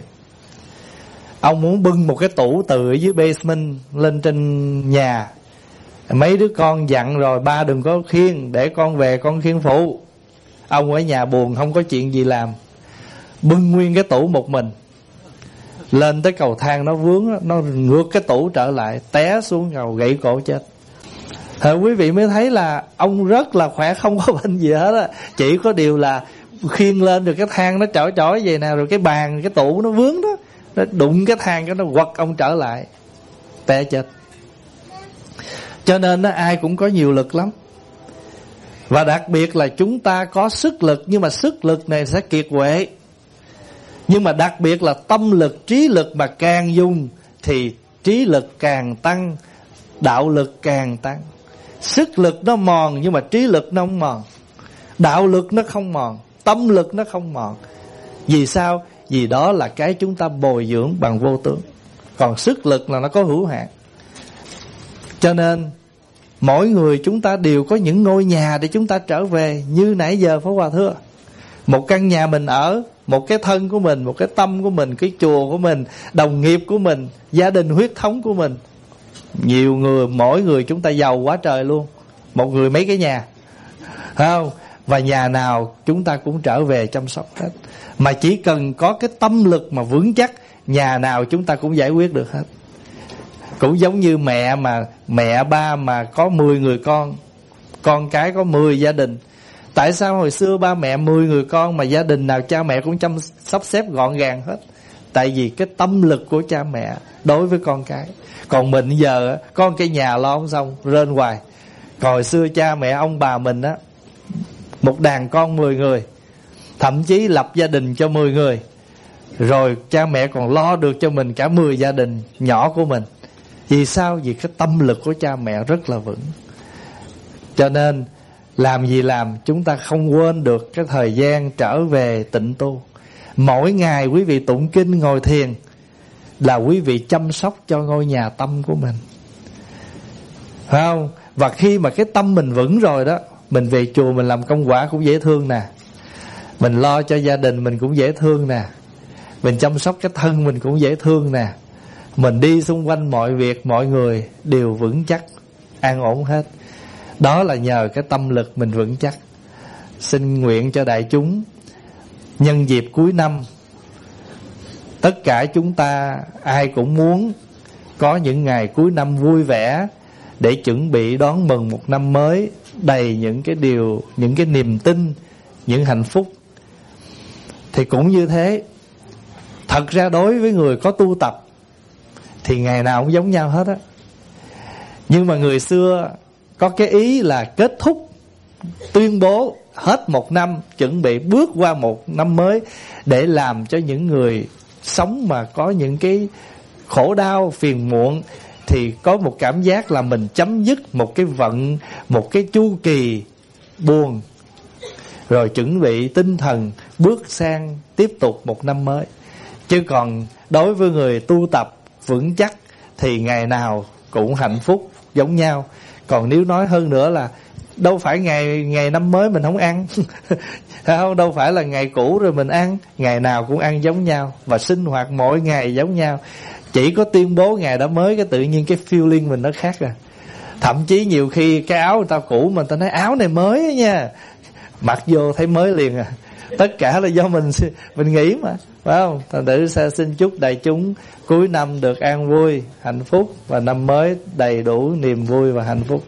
Ông muốn bưng một cái tủ từ ở dưới basement lên trên nhà. Mấy đứa con dặn rồi, ba đừng có khiêng, để con về con khiêng phụ. Ông ở nhà buồn không có chuyện gì làm, bưng nguyên cái tủ một mình. Lên tới cầu thang nó vướng, nó ngược cái tủ trở lại, té xuống cầu gãy cổ chết. Thì quý vị mới thấy là ông rất là khỏe, không có bệnh gì hết á. Chỉ có điều là khiêng lên rồi cái thang nó chỏi chỏi vậy nè, rồi cái bàn, cái tủ nó vướng đó, nó đụng cái thang cái nó quật ông trở lại, té chết. Cho nên đó, ai cũng có nhiều lực lắm. Và đặc biệt là chúng ta có sức lực, nhưng mà sức lực này sẽ kiệt quệ. Nhưng mà đặc biệt là tâm lực, trí lực mà càng dùng thì trí lực càng tăng, đạo lực càng tăng. Sức lực nó mòn nhưng mà trí lực nó không mòn, đạo lực nó không mòn, tâm lực nó không mòn. Vì sao? Vì đó là cái chúng ta bồi dưỡng bằng vô tướng. Còn sức lực là nó có hữu hạn. Cho nên mỗi người chúng ta đều có những ngôi nhà để chúng ta trở về. Như nãy giờ Pháp Hòa thưa, một căn nhà mình ở, một cái thân của mình, một cái tâm của mình, cái chùa của mình, đồng nghiệp của mình, gia đình huyết thống của mình. Nhiều người, mỗi người chúng ta giàu quá trời luôn. Một người mấy cái nhà, phải không? Và nhà nào chúng ta cũng trở về chăm sóc hết. Mà chỉ cần có cái tâm lực mà vững chắc, nhà nào chúng ta cũng giải quyết được hết. Cũng giống như mẹ mà mẹ ba mà có mười người con, con cái có mười gia đình. Tại sao hồi xưa ba mẹ mười người con mà gia đình nào cha mẹ cũng chăm sắp xếp gọn gàng hết? Tại vì cái tâm lực của cha mẹ đối với con cái. Còn mình giờ có cái nhà lo không xong, rên hoài. Còn hồi xưa cha mẹ ông bà mình á, một đàn con mười người, thậm chí lập gia đình cho mười người, rồi cha mẹ còn lo được cho mình cả mười gia đình nhỏ của mình. Vì sao? Vì cái tâm lực của cha mẹ rất là vững. Cho nên làm gì làm, chúng ta không quên được cái thời gian trở về tịnh tu. Mỗi ngày quý vị tụng kinh ngồi thiền là quý vị chăm sóc cho ngôi nhà tâm của mình, phải không? Và khi mà cái tâm mình vững rồi đó, mình về chùa mình làm công quả cũng dễ thương nè, mình lo cho gia đình mình cũng dễ thương nè, mình chăm sóc cái thân mình cũng dễ thương nè, mình đi xung quanh mọi việc mọi người đều vững chắc, an ổn hết. Đó là nhờ cái tâm lực mình vững chắc. Xin nguyện cho đại chúng nhân dịp cuối năm, tất cả chúng ta ai cũng muốn có những ngày cuối năm vui vẻ để chuẩn bị đón mừng một năm mới đầy những cái điều, những cái niềm tin, những hạnh phúc. Thì cũng như thế, thật ra đối với người có tu tập thì ngày nào cũng giống nhau hết á. Nhưng mà người xưa có cái ý là kết thúc, tuyên bố hết một năm, chuẩn bị bước qua một năm mới, để làm cho những người sống mà có những cái khổ đau, phiền muộn thì có một cảm giác là mình chấm dứt một cái vận, một cái chu kỳ buồn, rồi chuẩn bị tinh thần bước sang tiếp tục một năm mới. Chứ còn đối với người tu tập vững chắc thì ngày nào cũng hạnh phúc giống nhau. Còn nếu nói hơn nữa là đâu phải ngày ngày năm mới mình không ăn không, đâu phải là ngày cũ rồi mình ăn, ngày nào cũng ăn giống nhau và sinh hoạt mỗi ngày giống nhau. Chỉ có tuyên bố ngày đó mới cái tự nhiên cái feeling mình nó khác à. Thậm chí nhiều khi cái áo người ta cũ mà người ta nói áo này mới á nha, mặc vô thấy mới liền à. Tất cả là do mình mình nghĩ mà, phải không? Thành thử xin chúc đại chúng cuối năm được an vui, hạnh phúc, và năm mới đầy đủ niềm vui và hạnh phúc.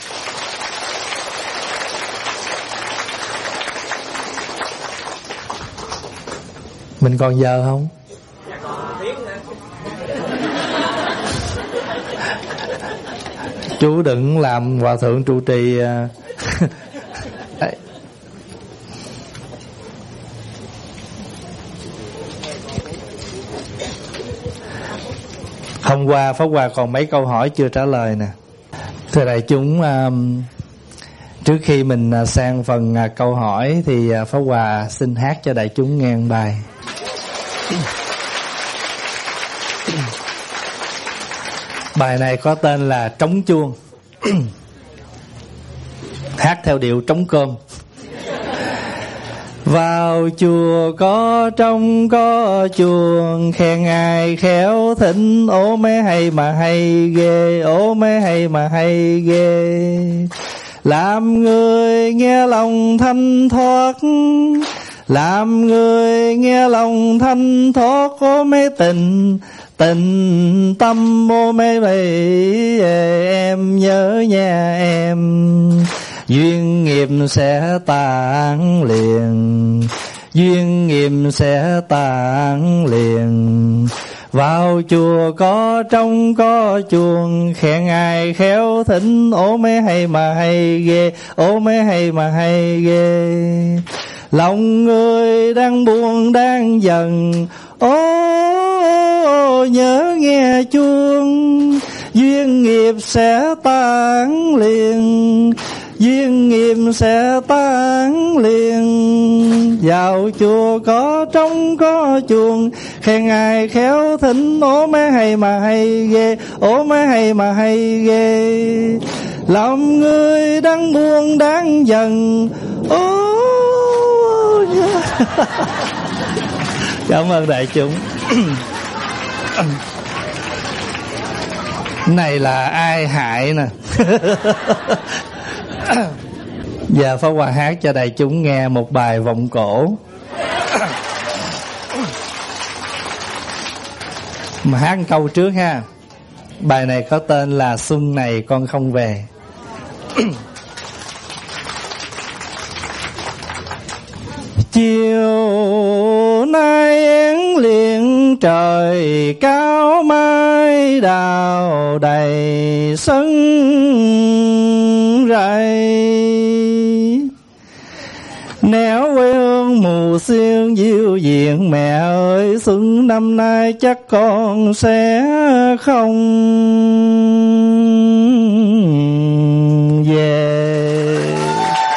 Mình còn giờ không? Chú đừng làm hòa thượng trụ trì. Hôm qua Pháp Hòa còn mấy câu hỏi chưa trả lời nè. Thưa đại chúng, trước khi mình sang phần câu hỏi thì Pháp Hòa xin hát cho đại chúng nghe một bài. Bài này có tên là Trống Chuông. Hát theo điệu trống cơm. Vào chùa có trống có chuông, khen ai khéo thỉnh, ố mé hay mà hay ghê, ố mé hay mà hay ghê. Làm người nghe lòng thanh thoát, làm người nghe lòng thanh thoát, ố mé tình tình tâm, ô mê mày em nhớ nhà em. Duyên nghiệp sẽ tan liền, duyên nghiệp sẽ tan liền. Vào chùa có trống có chuông, khen ai khéo thỉnh, ố mê hay mà hay ghê, ố mê hay mà hay ghê. Lòng người đang buồn đang giận, ô nhớ nghe chuông. Duyên nghiệp sẽ tan liền, duyên nghiệp sẽ tan liền. Vào chùa có trống có chuông, khen ai khéo thỉnh, ố mé hay mà hay ghê, ố mé hay mà hay ghê. Lòng người đang buồn đang giận, ô cảm ơn đại chúng. Này là ai hại nè. Giờ Pháp Hòa hát cho đại chúng nghe một bài vọng cổ. Mà hát một câu trước ha. Bài này có tên là Xuân này con không về. Chiều nay én liền trời cao, mai đào đầy sân rẫy. Néo quê hương mù sương diêu diện, mẹ ơi xuân năm nay chắc con sẽ không về.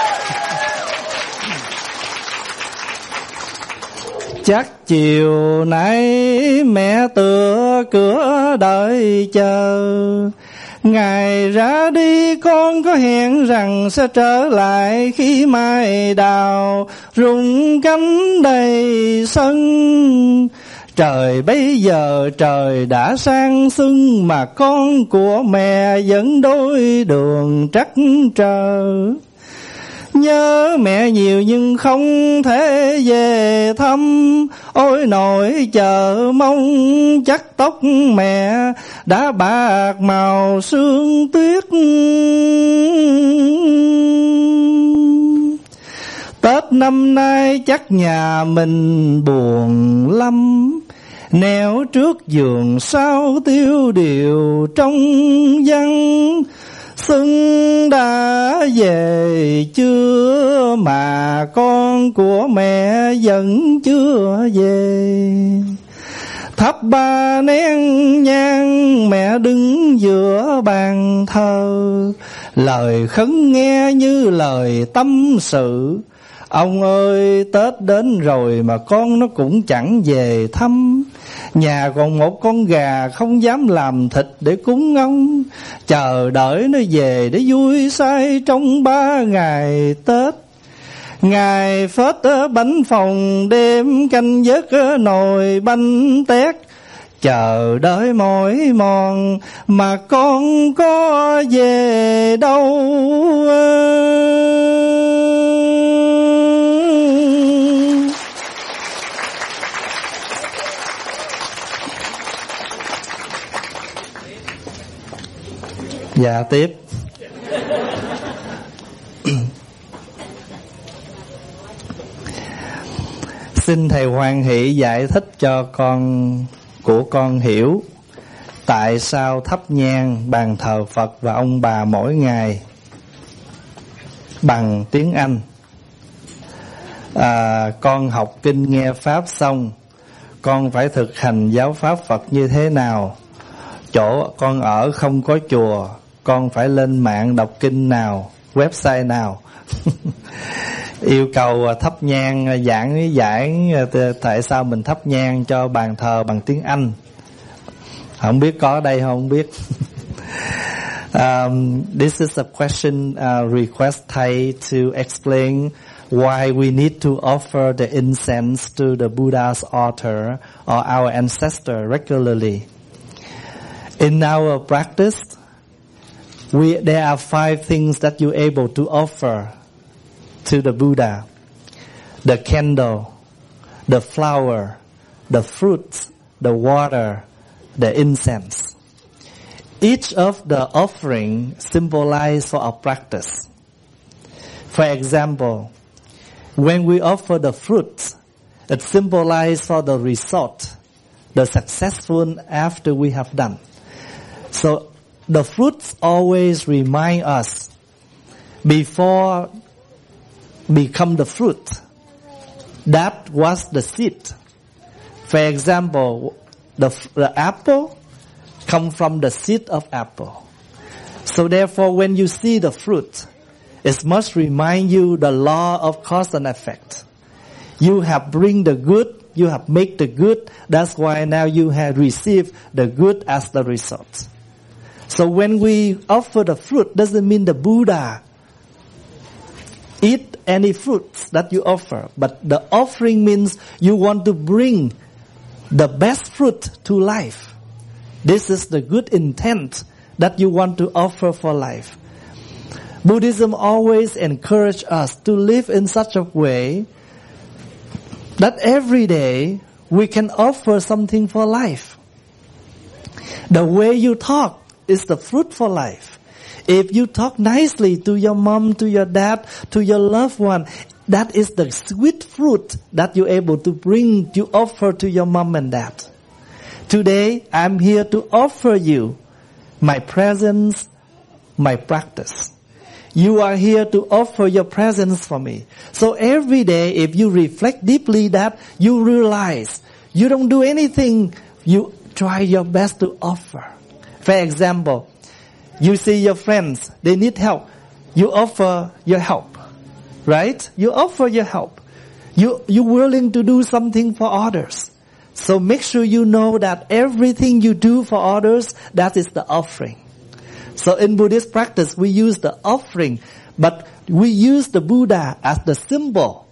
chiều nay mẹ tựa cửa đợi chờ. Ngày ra đi con có hẹn rằng sẽ trở lại khi mai đào rụng cánh đầy sân. Trời bây giờ trời đã sang xuân mà con của mẹ vẫn đôi đường trắc trở. Nhớ mẹ nhiều nhưng không thể về thăm. Ôi nội chờ mong chắc tóc mẹ đã bạc màu sương tuyết. Tết năm nay chắc nhà mình buồn lắm. Nẻo trước giường sao tiêu điều trong vắng. Xuân đã về chưa mà con của mẹ vẫn chưa về. Thắp ba nén nhang mẹ đứng giữa bàn thờ. Lời khấn nghe như lời tâm sự. Ông ơi Tết đến rồi mà con nó cũng chẳng về thăm. Nhà còn một con gà không dám làm thịt để cúng ông. Chờ đợi nó về để vui say trong ba ngày Tết. Ngày Phết bánh phồng đêm canh giấc nồi bánh tét. Chờ đợi mỏi mòn mà con có về đâu. Dạ tiếp. Xin thầy hoan hỷ giải thích cho con của con hiểu tại sao thắp nhang bàn thờ Phật và ông bà mỗi ngày bằng tiếng Anh. À, con học kinh nghe pháp xong, con phải thực hành giáo pháp Phật như thế nào? Chỗ con ở không có chùa, con phải lên mạng đọc kinh nào, website nào? Yêu cầu thắp nhang, giảng giảng tại sao mình thắp nhang cho bàn thờ bằng tiếng Anh. Không biết có ở đây không biết. um, this is a question uh, request Thầy to explain why we need to offer the incense to the Buddha's altar or our ancestor regularly. In our practice, we there are five things that you're able to offer to the Buddha: the candle, the flower, the fruits, the water, the incense. Each of the offering symbolizes for our practice. For example, when we offer the fruits, it symbolizes for the result, the successful after we have done. So the fruits always remind us before become the fruit, that was the seed. For example, the, the apple come from the seed of apple. So therefore, when you see the fruit, it must remind you the law of cause and effect. You have bring the good, you have make the good. That's why now you have received the good as the result. So when we offer the fruit, doesn't mean the Buddha eat any fruits that you offer, but the offering means you want to bring the best fruit to life. This is the good intent that you want to offer for life. Buddhism always encourages us to live in such a way that every day we can offer something for life. The way you talk is the fruit for life. If you talk nicely to your mom, to your dad, to your loved one, that is the sweet fruit that you're able to bring, to offer to your mom and dad. Today, I'm here to offer you my presence, my practice. You are here to offer your presence for me. So every day, if you reflect deeply that, you realize you don't do anything, you try your best to offer. For example, you see your friends, they need help. You offer your help, right? You offer your help. You, you're willing to do something for others. So make sure you know that everything you do for others, that is the offering. So in Buddhist practice, we use the offering, but we use the Buddha as the symbol.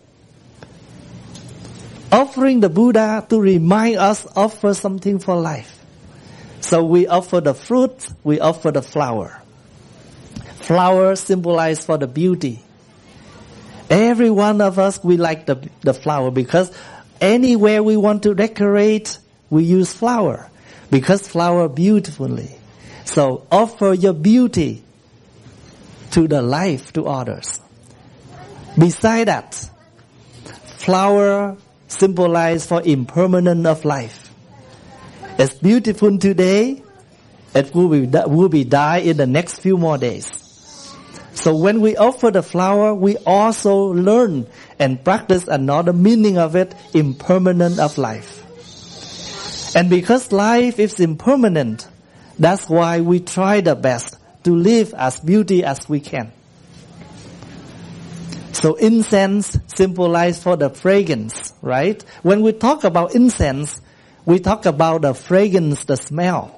Offering the Buddha to remind us offer something for life. So we offer the fruit, we offer the flower. Flower symbolize for the beauty. Every one of us, we like the, the flower because anywhere we want to decorate, we use flower because flower beautifully. So offer your beauty to the life, to others. Beside that, flower symbolize for impermanence of life. It's beautiful today, it will be, will be die in the next few more days. So when we offer the flower, we also learn and practice another meaning of it, impermanence of life. And because life is impermanent, that's why we try the best to live as beauty as we can. So incense symbolize for the fragrance, right? When we talk about incense, we talk about the fragrance, the smell.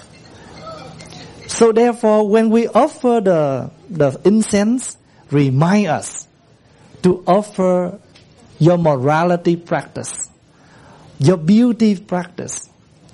So therefore, when we offer the, the incense, remind us to offer your morality practice, your beauty practice.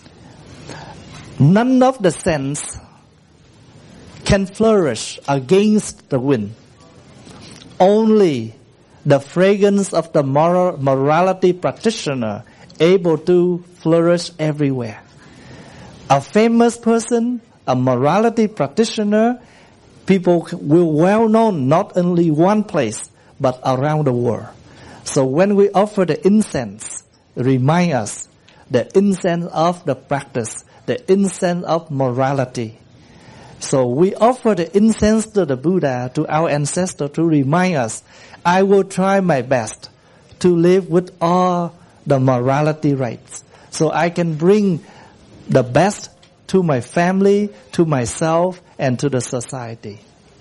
None of the scents can flourish against the wind. Only the fragrance of the moral, morality practitioner able to flourish everywhere. A famous person, a morality practitioner, people will well known not only one place but around the world. So when we offer the incense, remind us the incense of the practice, the incense of morality. So we offer the incense to the Buddha, to our ancestor, to remind us, I will try my best to live with all the morality rights. So I can bring the best to my family, to myself, and to the society.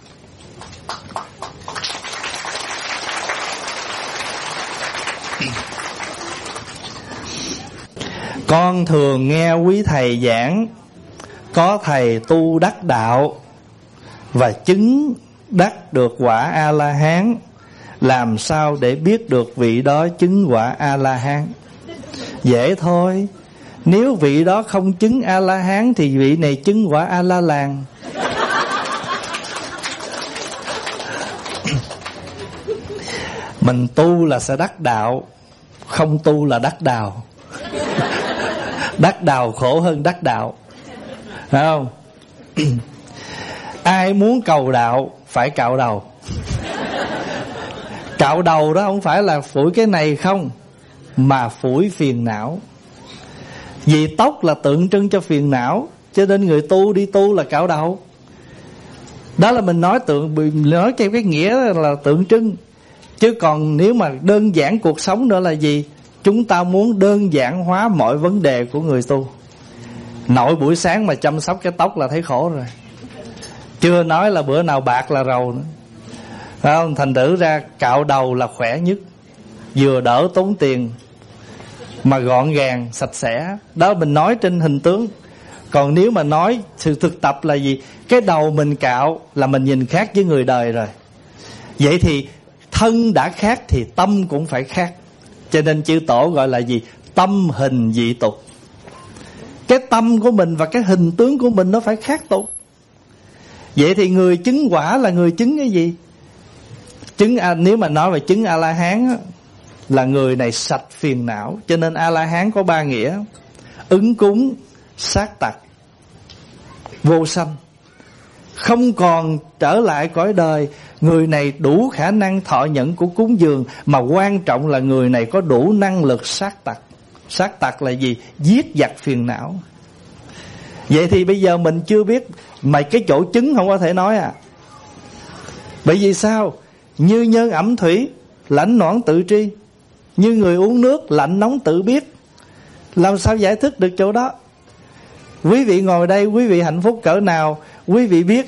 Con thường nghe quý thầy giảng, có thầy tu đắc đạo và chứng đắc được quả A-la-hán. Làm sao để biết được vị đó chứng quả A-la-hán? Dễ thôi. Nếu vị đó không chứng A-la-hán thì vị này chứng quả A-la-làng. Mình tu là sẽ đắc đạo, không tu là đắc đào. Đắc đào khổ hơn đắc đạo, phải không? Ai muốn cầu đạo phải cạo đầu. Cạo đầu đó không phải là phủi cái này không, mà phủi phiền não. Vì tóc là tượng trưng cho phiền não, cho nên người tu đi tu là cạo đầu. Đó là mình nói tượng, nói theo cái nghĩa là tượng trưng. Chứ còn nếu mà đơn giản cuộc sống nữa là gì? Chúng ta muốn đơn giản hóa mọi vấn đề của người tu. Nội buổi sáng mà chăm sóc cái tóc là thấy khổ rồi, chưa nói là bữa nào bạc là rầu nữa, phải không? Thành thử ra cạo đầu là khỏe nhất, vừa đỡ tốn tiền mà gọn gàng sạch sẽ. Đó mình nói trên hình tướng. Còn nếu mà nói sự thực tập là gì? Cái đầu mình cạo là mình nhìn khác với người đời rồi. Vậy thì thân đã khác thì tâm cũng phải khác. Cho nên chư tổ gọi là gì? Tâm hình dị tục. Cái tâm của mình và cái hình tướng của mình nó phải khác tục. Vậy thì người chứng quả là người chứng cái gì? Chứng nếu mà nói về chứng A-la-hán là người này sạch phiền não. Cho nên A-la-hán có ba nghĩa: ứng cúng, sát tặc, vô sanh. Không còn trở lại cõi đời. Người này đủ khả năng thọ nhận của cúng dường, mà quan trọng là người này có đủ năng lực sát tặc. Sát tặc là gì? Giết giặc phiền não. Vậy thì bây giờ mình chưa biết, mà cái chỗ chứng không có thể nói à. Bởi vì sao? Như nhân ẩm thủy, lãnh noãn tự tri. Như người uống nước, lạnh nóng tự biết. Làm sao giải thích được chỗ đó? Quý vị ngồi đây, quý vị hạnh phúc cỡ nào? Quý vị biết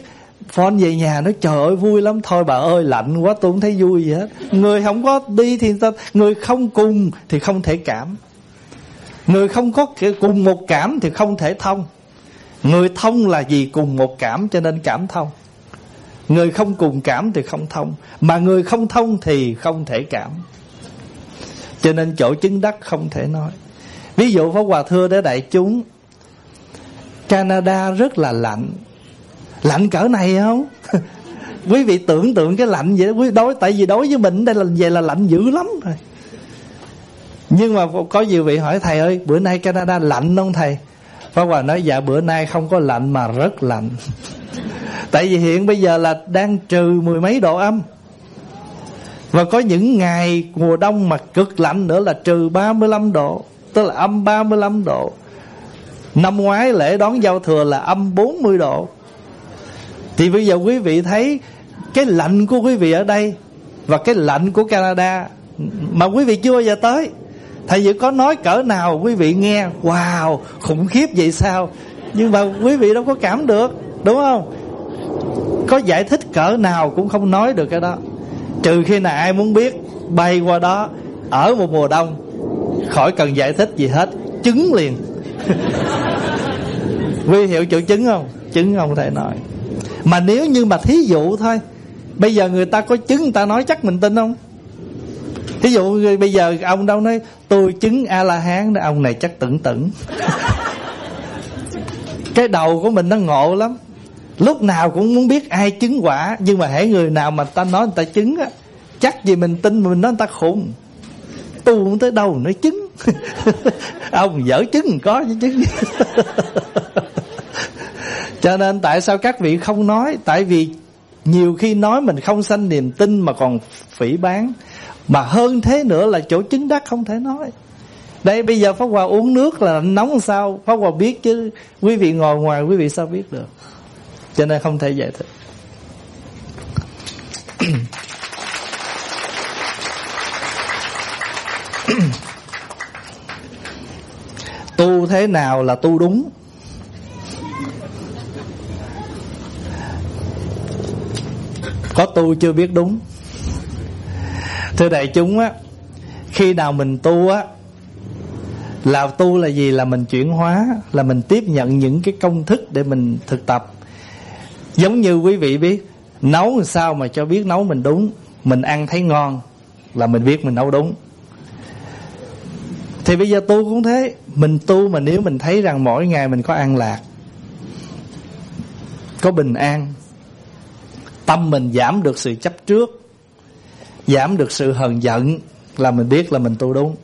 phone về nhà nói trời ơi vui lắm. Thôi bà ơi lạnh quá tôi không thấy vui gì hết. Người không có đi thì ta, người không cùng thì không thể cảm. Người không có cùng một cảm thì không thể thông. Người thông là gì? Cùng một cảm cho nên cảm thông. Người không cùng cảm thì không thông. Mà người không thông thì không thể cảm. Cho nên chỗ chứng đắc không thể nói. Ví dụ Pháp Hòa thưa để đại chúng, Canada rất là lạnh. Lạnh cỡ này không? Quý vị tưởng tượng cái lạnh vậy đó. Đối, tại vì đối với mình đây là vậy là lạnh dữ lắm rồi. Nhưng mà có nhiều vị hỏi thầy ơi, bữa nay Canada lạnh không thầy? Pháp Hòa nói dạ bữa nay không có lạnh mà rất lạnh. Tại vì hiện bây giờ là đang trừ mười mấy độ âm. Và có những ngày mùa đông mà cực lạnh nữa là trừ ba mươi lăm độ, tức là âm ba mươi lăm độ. Năm ngoái lễ đón giao thừa là âm bốn mươi độ. Thì bây giờ quý vị thấy cái lạnh của quý vị ở đây và cái lạnh của Canada mà quý vị chưa bao giờ tới. Thầy Dự có nói cỡ nào quý vị nghe wow khủng khiếp vậy sao, nhưng mà quý vị đâu có cảm được, đúng không? Có giải thích cỡ nào cũng không nói được cái đó. Trừ khi nào ai muốn biết bay qua đó ở một mùa đông, khỏi cần giải thích gì hết, chứng liền. Quý hiểu chỗ chứng không? Chứng không thể nói. Mà nếu như mà thí dụ thôi, bây giờ người ta có chứng người ta nói chắc mình tin không? Thí dụ bây giờ ông đâu nói tôi chứng A-la-hán, ông này chắc tưởng tưởng. Cái đầu của mình nó ngộ lắm, lúc nào cũng muốn biết ai chứng quả. Nhưng mà hễ người nào mà ta nói người ta chứng á, chắc gì mình tin, mà mình nói người ta khùng. Tu không tới đâu nói chứng. Ông dở chứng có chứ chứng. Cho nên tại sao các vị không nói? Tại vì nhiều khi nói mình không sanh niềm tin mà còn phỉ báng. Mà hơn thế nữa là chỗ chứng đắc không thể nói. Đây bây giờ Pháp Hòa uống nước là nóng sao Pháp Hòa biết, chứ quý vị ngồi ngoài quý vị sao biết được. Cho nên không thể giải thích. Tu thế nào là tu đúng? Có tu chưa biết đúng. Thưa đại chúng á, khi nào mình tu á, là tu là gì? Là mình chuyển hóa, là mình tiếp nhận những cái công thức để mình thực tập. Giống như quý vị biết nấu làm sao mà cho biết nấu mình đúng. Mình ăn thấy ngon là mình biết mình nấu đúng. Thì bây giờ tu cũng thế. Mình tu mà nếu mình thấy rằng mỗi ngày mình có an lạc, có bình an, tâm mình giảm được sự chấp trước, giảm được sự hờn giận, là mình biết là mình tu đúng.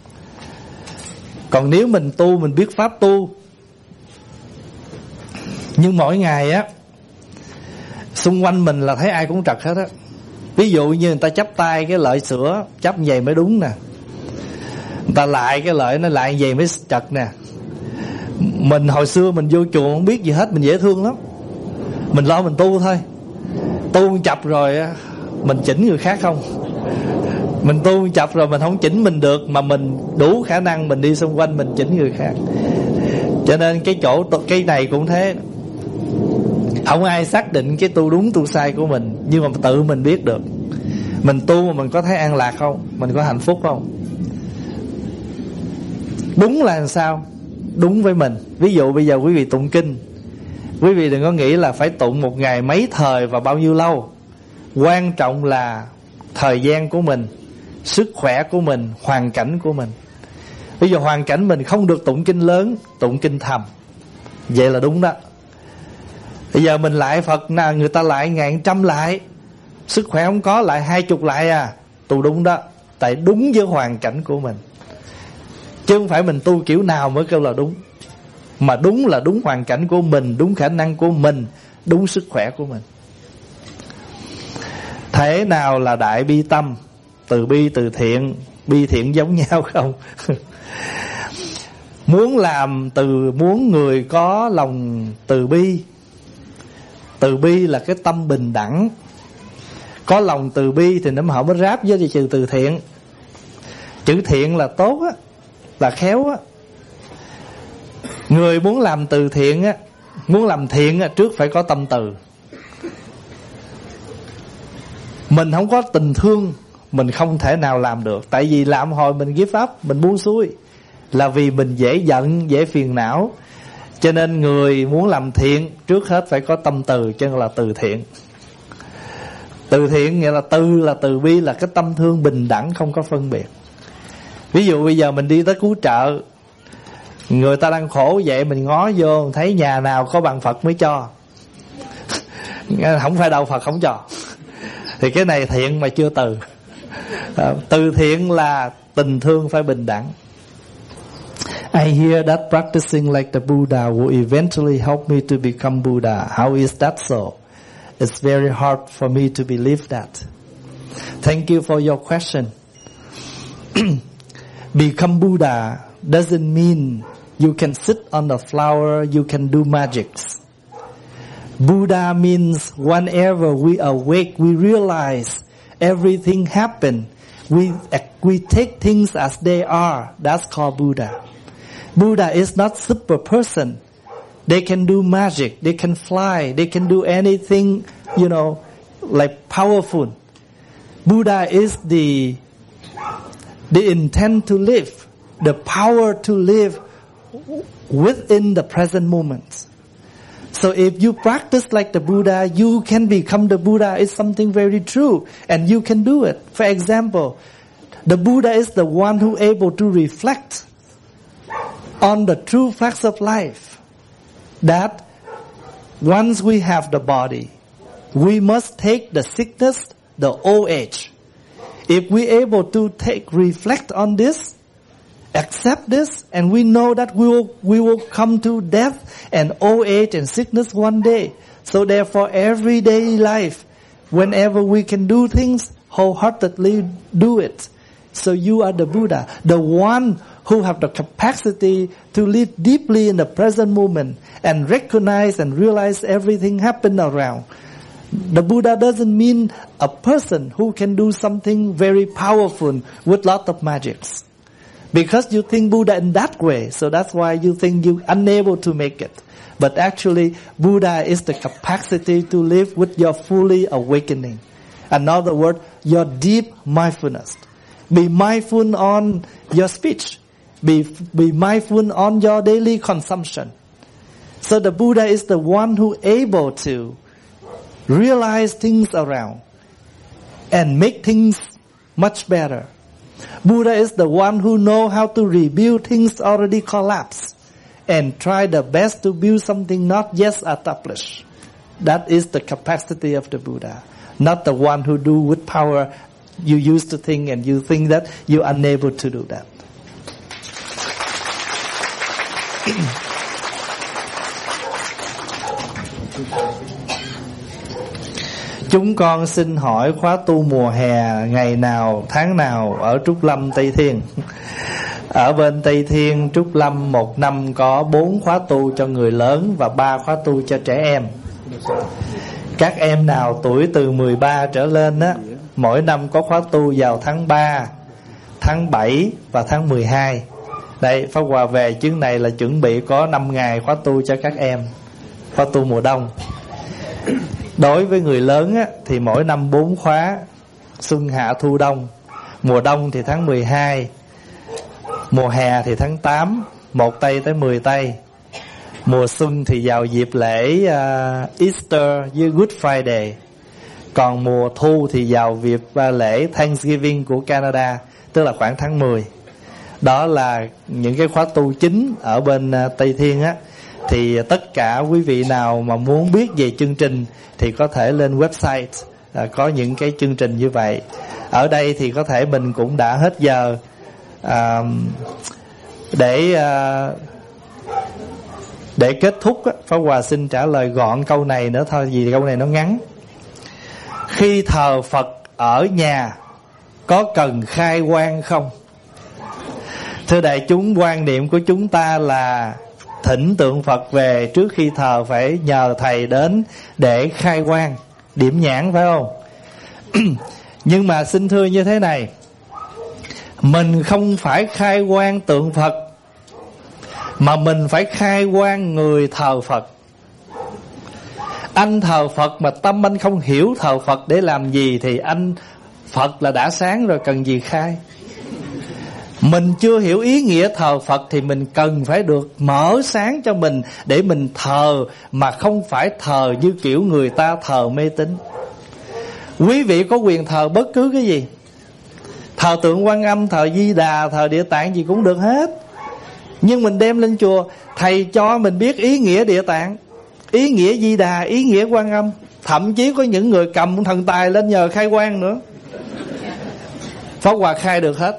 Còn nếu mình tu, mình biết pháp tu, nhưng mỗi ngày á xung quanh mình là thấy ai cũng trật hết á. Ví dụ như người ta chấp tay cái lợi sữa, chấp vậy mới đúng nè. Người ta lại cái lợi nó lại vậy mới trật nè. Mình hồi xưa mình vô chùa không biết gì hết, mình dễ thương lắm. Mình lo mình tu thôi. Tu chập rồi mình chỉnh người khác không. Mình tu chập rồi mình không chỉnh mình được, mà mình đủ khả năng mình đi xung quanh mình chỉnh người khác. Cho nên cái chỗ cái này cũng thế. Không ai xác định cái tu đúng tu sai của mình, nhưng mà tự mình biết được. Mình tu mà mình có thấy an lạc không? Mình có hạnh phúc không? Đúng là làm sao? Đúng với mình. Ví dụ bây giờ quý vị tụng kinh, quý vị đừng có nghĩ là phải tụng một ngày mấy thời và bao nhiêu lâu. Quan trọng là thời gian của mình, sức khỏe của mình, hoàn cảnh của mình. Bây giờ hoàn cảnh mình không được tụng kinh lớn, tụng kinh thầm, vậy là đúng đó. Bây giờ mình lại Phật, người ta lại ngàn trăm lại, sức khỏe không có lại hai chục lại à, tu đúng đó. Tại đúng với hoàn cảnh của mình, chứ không phải mình tu kiểu nào mới kêu là đúng. Mà đúng là đúng hoàn cảnh của mình, đúng khả năng của mình, đúng sức khỏe của mình. Thế nào là đại bi tâm? Từ bi từ thiện. Bi thiện giống nhau không? Muốn làm từ muốn người có lòng từ bi. Từ bi là cái tâm bình đẳng. Có lòng từ bi thì nó họ mới ráp với chữ từ thiện. Chữ thiện là tốt á, là khéo á. Người muốn làm từ thiện á, muốn làm thiện á, trước phải có tâm từ. Mình không có tình thương, mình không thể nào làm được. Tại vì làm hồi mình give up, mình buông xuôi, là vì mình dễ giận, dễ phiền não. Cho nên người muốn làm thiện trước hết phải có tâm từ, cho nên là từ thiện. Từ thiện nghĩa là từ là từ bi, là cái tâm thương bình đẳng, không có phân biệt. Ví dụ bây giờ mình đi tới cứu trợ, người ta đang khổ vậy, mình ngó vô thấy nhà nào có bằng Phật mới cho. Không phải đâu Phật không cho. Thì cái này thiện mà chưa từ. Từ thiện là tình thương phải bình đẳng. I hear that practicing like the Buddha will eventually help me to become Buddha. How is that so? It's very hard for me to believe that. Thank you for your question. Become Buddha doesn't mean you can sit on the flower, you can do magics. Buddha means whenever we awake, we realize everything happened. We, we take things as they are. That's called Buddha. Buddha is not super person. They can do magic, they can fly, they can do anything, you know, like powerful. Buddha is the the intent to live, the power to live within the present moment. So if you practice like the Buddha, you can become the Buddha. It's something very true, and you can do it. For example, the Buddha is the one who able to reflect on the true facts of life. That once we have the body, we must take the sickness, the old age. If we able to take, reflect on this, accept this, and we know that we will, we will come to death and old age and sickness one day. So therefore, everyday life, whenever we can do things, wholeheartedly do it. So you are the Buddha, the one who have the capacity to live deeply in the present moment and recognize and realize everything happen around. The Buddha doesn't mean a person who can do something very powerful with lot of magics. Because you think Buddha in that way, so that's why you think you're unable to make it. But actually, Buddha is the capacity to live with your fully awakening. Another word, your deep mindfulness. Be mindful on your speech. Be, be mindful on your daily consumption. So the Buddha is the one who able to realize things around and make things much better. Buddha is the one who know how to rebuild things already collapsed and try the best to build something not yet established. That is the capacity of the Buddha, not the one who do with power. You used to think and you think that you're unable to do that. Chúng con xin hỏi khóa tu mùa hè ngày nào, tháng nào ở Trúc Lâm, Tây Thiên? Ở bên Tây Thiên, Trúc Lâm một năm có bốn khóa tu cho người lớn và ba khóa tu cho trẻ em. Các em nào tuổi từ mười ba trở lên á, mỗi năm có khóa tu vào tháng ba, tháng bảy và tháng mười hai. Đây, Pháp Hòa về chuyến này là chuẩn bị có năm ngày khóa tu cho các em, khóa tu mùa đông. Đối với người lớn á, thì mỗi năm bốn khóa, xuân hạ thu đông. Mùa đông thì tháng mười hai, mùa hè thì tháng tám, một tây tới mười tây. Mùa xuân thì vào dịp lễ uh, Easter với Good Friday. Còn mùa thu thì vào dịp uh, lễ Thanksgiving của Canada, tức là khoảng tháng mười. Đó là những cái khóa tu chính ở bên uh, Tây Thiên á. Thì tất cả quý vị nào mà muốn biết về chương trình thì có thể lên website, à, có những cái chương trình như vậy. Ở đây thì có thể mình cũng đã hết giờ, à, để à, để kết thúc á, Pháp Hòa xin trả lời gọn câu này nữa thôi, vì câu này nó ngắn. Khi thờ Phật ở nhà có cần khai quang không? Thưa đại chúng, quan niệm của chúng ta là thỉnh tượng Phật về trước khi thờ phải nhờ thầy đến để khai quang, điểm nhãn, phải không? Nhưng mà xin thưa như thế này, mình không phải khai quang tượng Phật, mà mình phải khai quang người thờ Phật. Anh thờ Phật mà tâm anh không hiểu thờ Phật để làm gì, thì anh Phật là đã sáng rồi, cần gì khai. Mình chưa hiểu ý nghĩa thờ Phật thì mình cần phải được mở sáng cho mình, để mình thờ mà không phải thờ như kiểu người ta thờ mê tín. Quý vị có quyền thờ bất cứ cái gì, thờ tượng Quan Âm, thờ Di Đà, thờ Địa Tạng gì cũng được hết. Nhưng mình đem lên chùa, thầy cho mình biết ý nghĩa Địa Tạng, ý nghĩa Di Đà, ý nghĩa Quan Âm. Thậm chí có những người cầm thần tài lên nhờ khai quang nữa. Pháp Hòa khai được hết.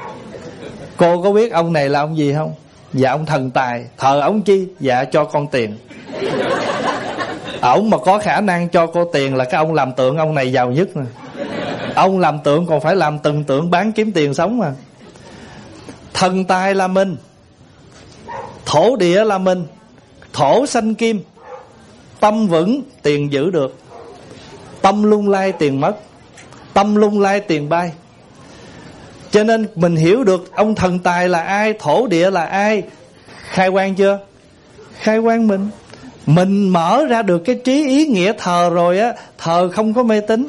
Cô có biết ông này là ông gì không? Dạ ông thần tài. Thờ ông chi? Dạ cho con tiền. Ổng mà có khả năng cho cô tiền là cái ông làm tượng ông này giàu nhất nè. Ông làm tượng còn phải làm từng tượng bán kiếm tiền sống mà. Thần tài là mình, thổ địa là mình. Thổ sanh kim, tâm vững tiền giữ được, tâm lung lay tiền mất, tâm lung lay tiền bay. Cho nên mình hiểu được ông thần tài là ai, thổ địa là ai. Khai quang chưa? Khai quang mình. Mình mở ra được cái trí ý nghĩa thờ rồi á, thờ không có mê tín.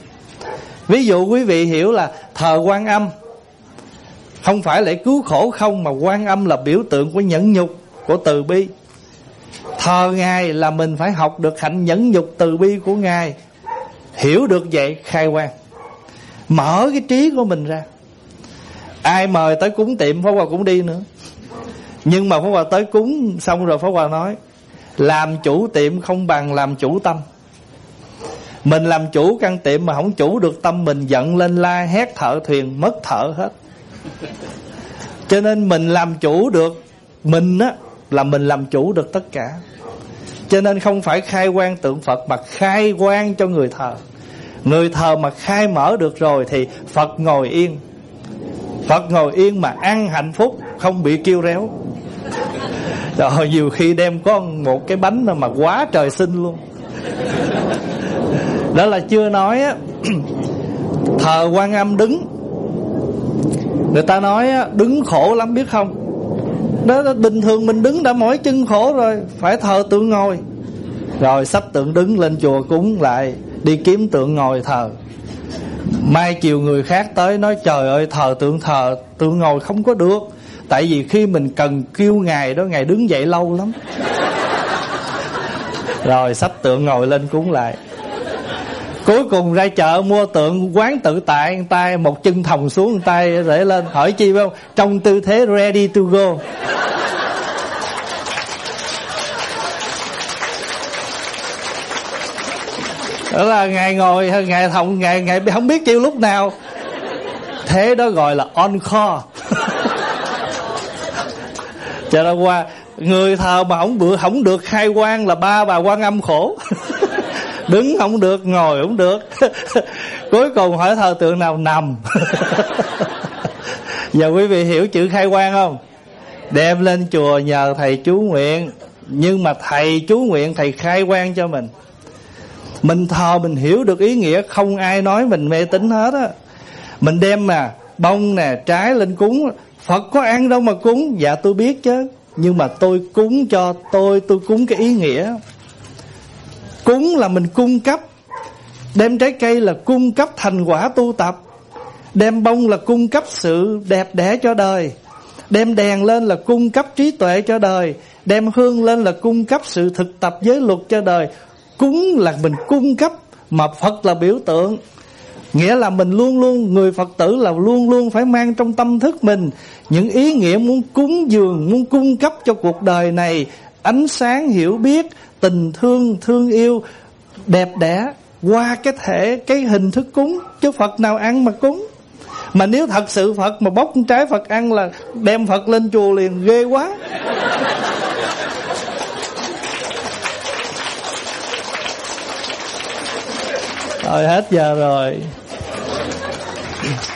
Ví dụ quý vị hiểu là thờ Quan Âm không phải để cứu khổ không, mà Quan Âm là biểu tượng của nhẫn nhục, của từ bi. Thờ Ngài là mình phải học được hạnh nhẫn nhục từ bi của Ngài. Hiểu được vậy khai quang, mở cái trí của mình ra. Ai mời tới cúng tiệm Pháp Hòa cũng đi nữa. Nhưng mà Pháp Hòa tới cúng xong rồi Pháp Hòa nói, làm chủ tiệm không bằng làm chủ tâm. Mình làm chủ căn tiệm mà không chủ được tâm mình, giận lên la hét thợ thuyền, mất thợ hết. Cho nên mình làm chủ được mình á, là mình làm chủ được tất cả. Cho nên không phải khai quang tượng Phật, mà khai quang cho người thờ. Người thờ mà khai mở được rồi thì Phật ngồi yên. Phật ngồi yên mà ăn hạnh phúc, không bị kêu réo. Rồi nhiều khi đem có một cái bánh mà quá trời xinh luôn. Đó là chưa nói á. Thờ Quan Âm đứng, người ta nói á, đứng khổ lắm biết không. Đó là bình thường mình đứng đã mỏi chân khổ rồi, phải thờ tượng ngồi. Rồi xách tượng đứng lên chùa cúng lại, đi kiếm tượng ngồi thờ. Mai chiều người khác tới nói trời ơi thờ tượng thờ tượng ngồi không có được. Tại vì khi mình cần kêu Ngài đó, Ngài đứng dậy lâu lắm. Rồi xách tượng ngồi lên cúng lại. Cuối cùng ra chợ mua tượng quán tự tại, tay một chân thòng xuống, tay rễ lên. Hỏi chi phải không? Trong tư thế ready to go. Đó là Ngài ngồi, Ngài thòng, Ngài, Ngài không biết kêu lúc nào. Thế đó gọi là on call. Cho nên qua người thờ mà không bữa không được khai quang là ba bà Quan Âm khổ. Đứng không được, ngồi không được. Cuối cùng hỏi thờ tượng nào? Nằm. Giờ quý vị hiểu chữ khai quang không? Đem lên chùa nhờ thầy chú nguyện. Nhưng mà thầy chú nguyện, thầy khai quang cho mình. Mình thờ mình hiểu được ý nghĩa, không ai nói mình mê tín hết á. Mình đem mà bông nè, trái lên cúng. Phật có ăn đâu mà cúng. Dạ tôi biết chứ, nhưng mà tôi cúng cho tôi, tôi cúng cái ý nghĩa. Cúng là mình cung cấp. Đem trái cây là cung cấp thành quả tu tập. Đem bông là cung cấp sự đẹp đẽ cho đời. Đem đèn lên là cung cấp trí tuệ cho đời. Đem hương lên là cung cấp sự thực tập giới luật cho đời. Cúng là mình cung cấp, mà Phật là biểu tượng. Nghĩa là mình luôn luôn, người Phật tử là luôn luôn phải mang trong tâm thức mình những ý nghĩa muốn cúng dường, muốn cung cấp cho cuộc đời này. Ánh sáng, hiểu biết, tình thương, thương yêu, đẹp đẽ qua cái thể, cái hình thức cúng. Chứ Phật nào ăn mà cúng. Mà nếu thật sự Phật mà bóc trái Phật ăn là đem Phật lên chùa liền, ghê quá. Rồi hết giờ rồi.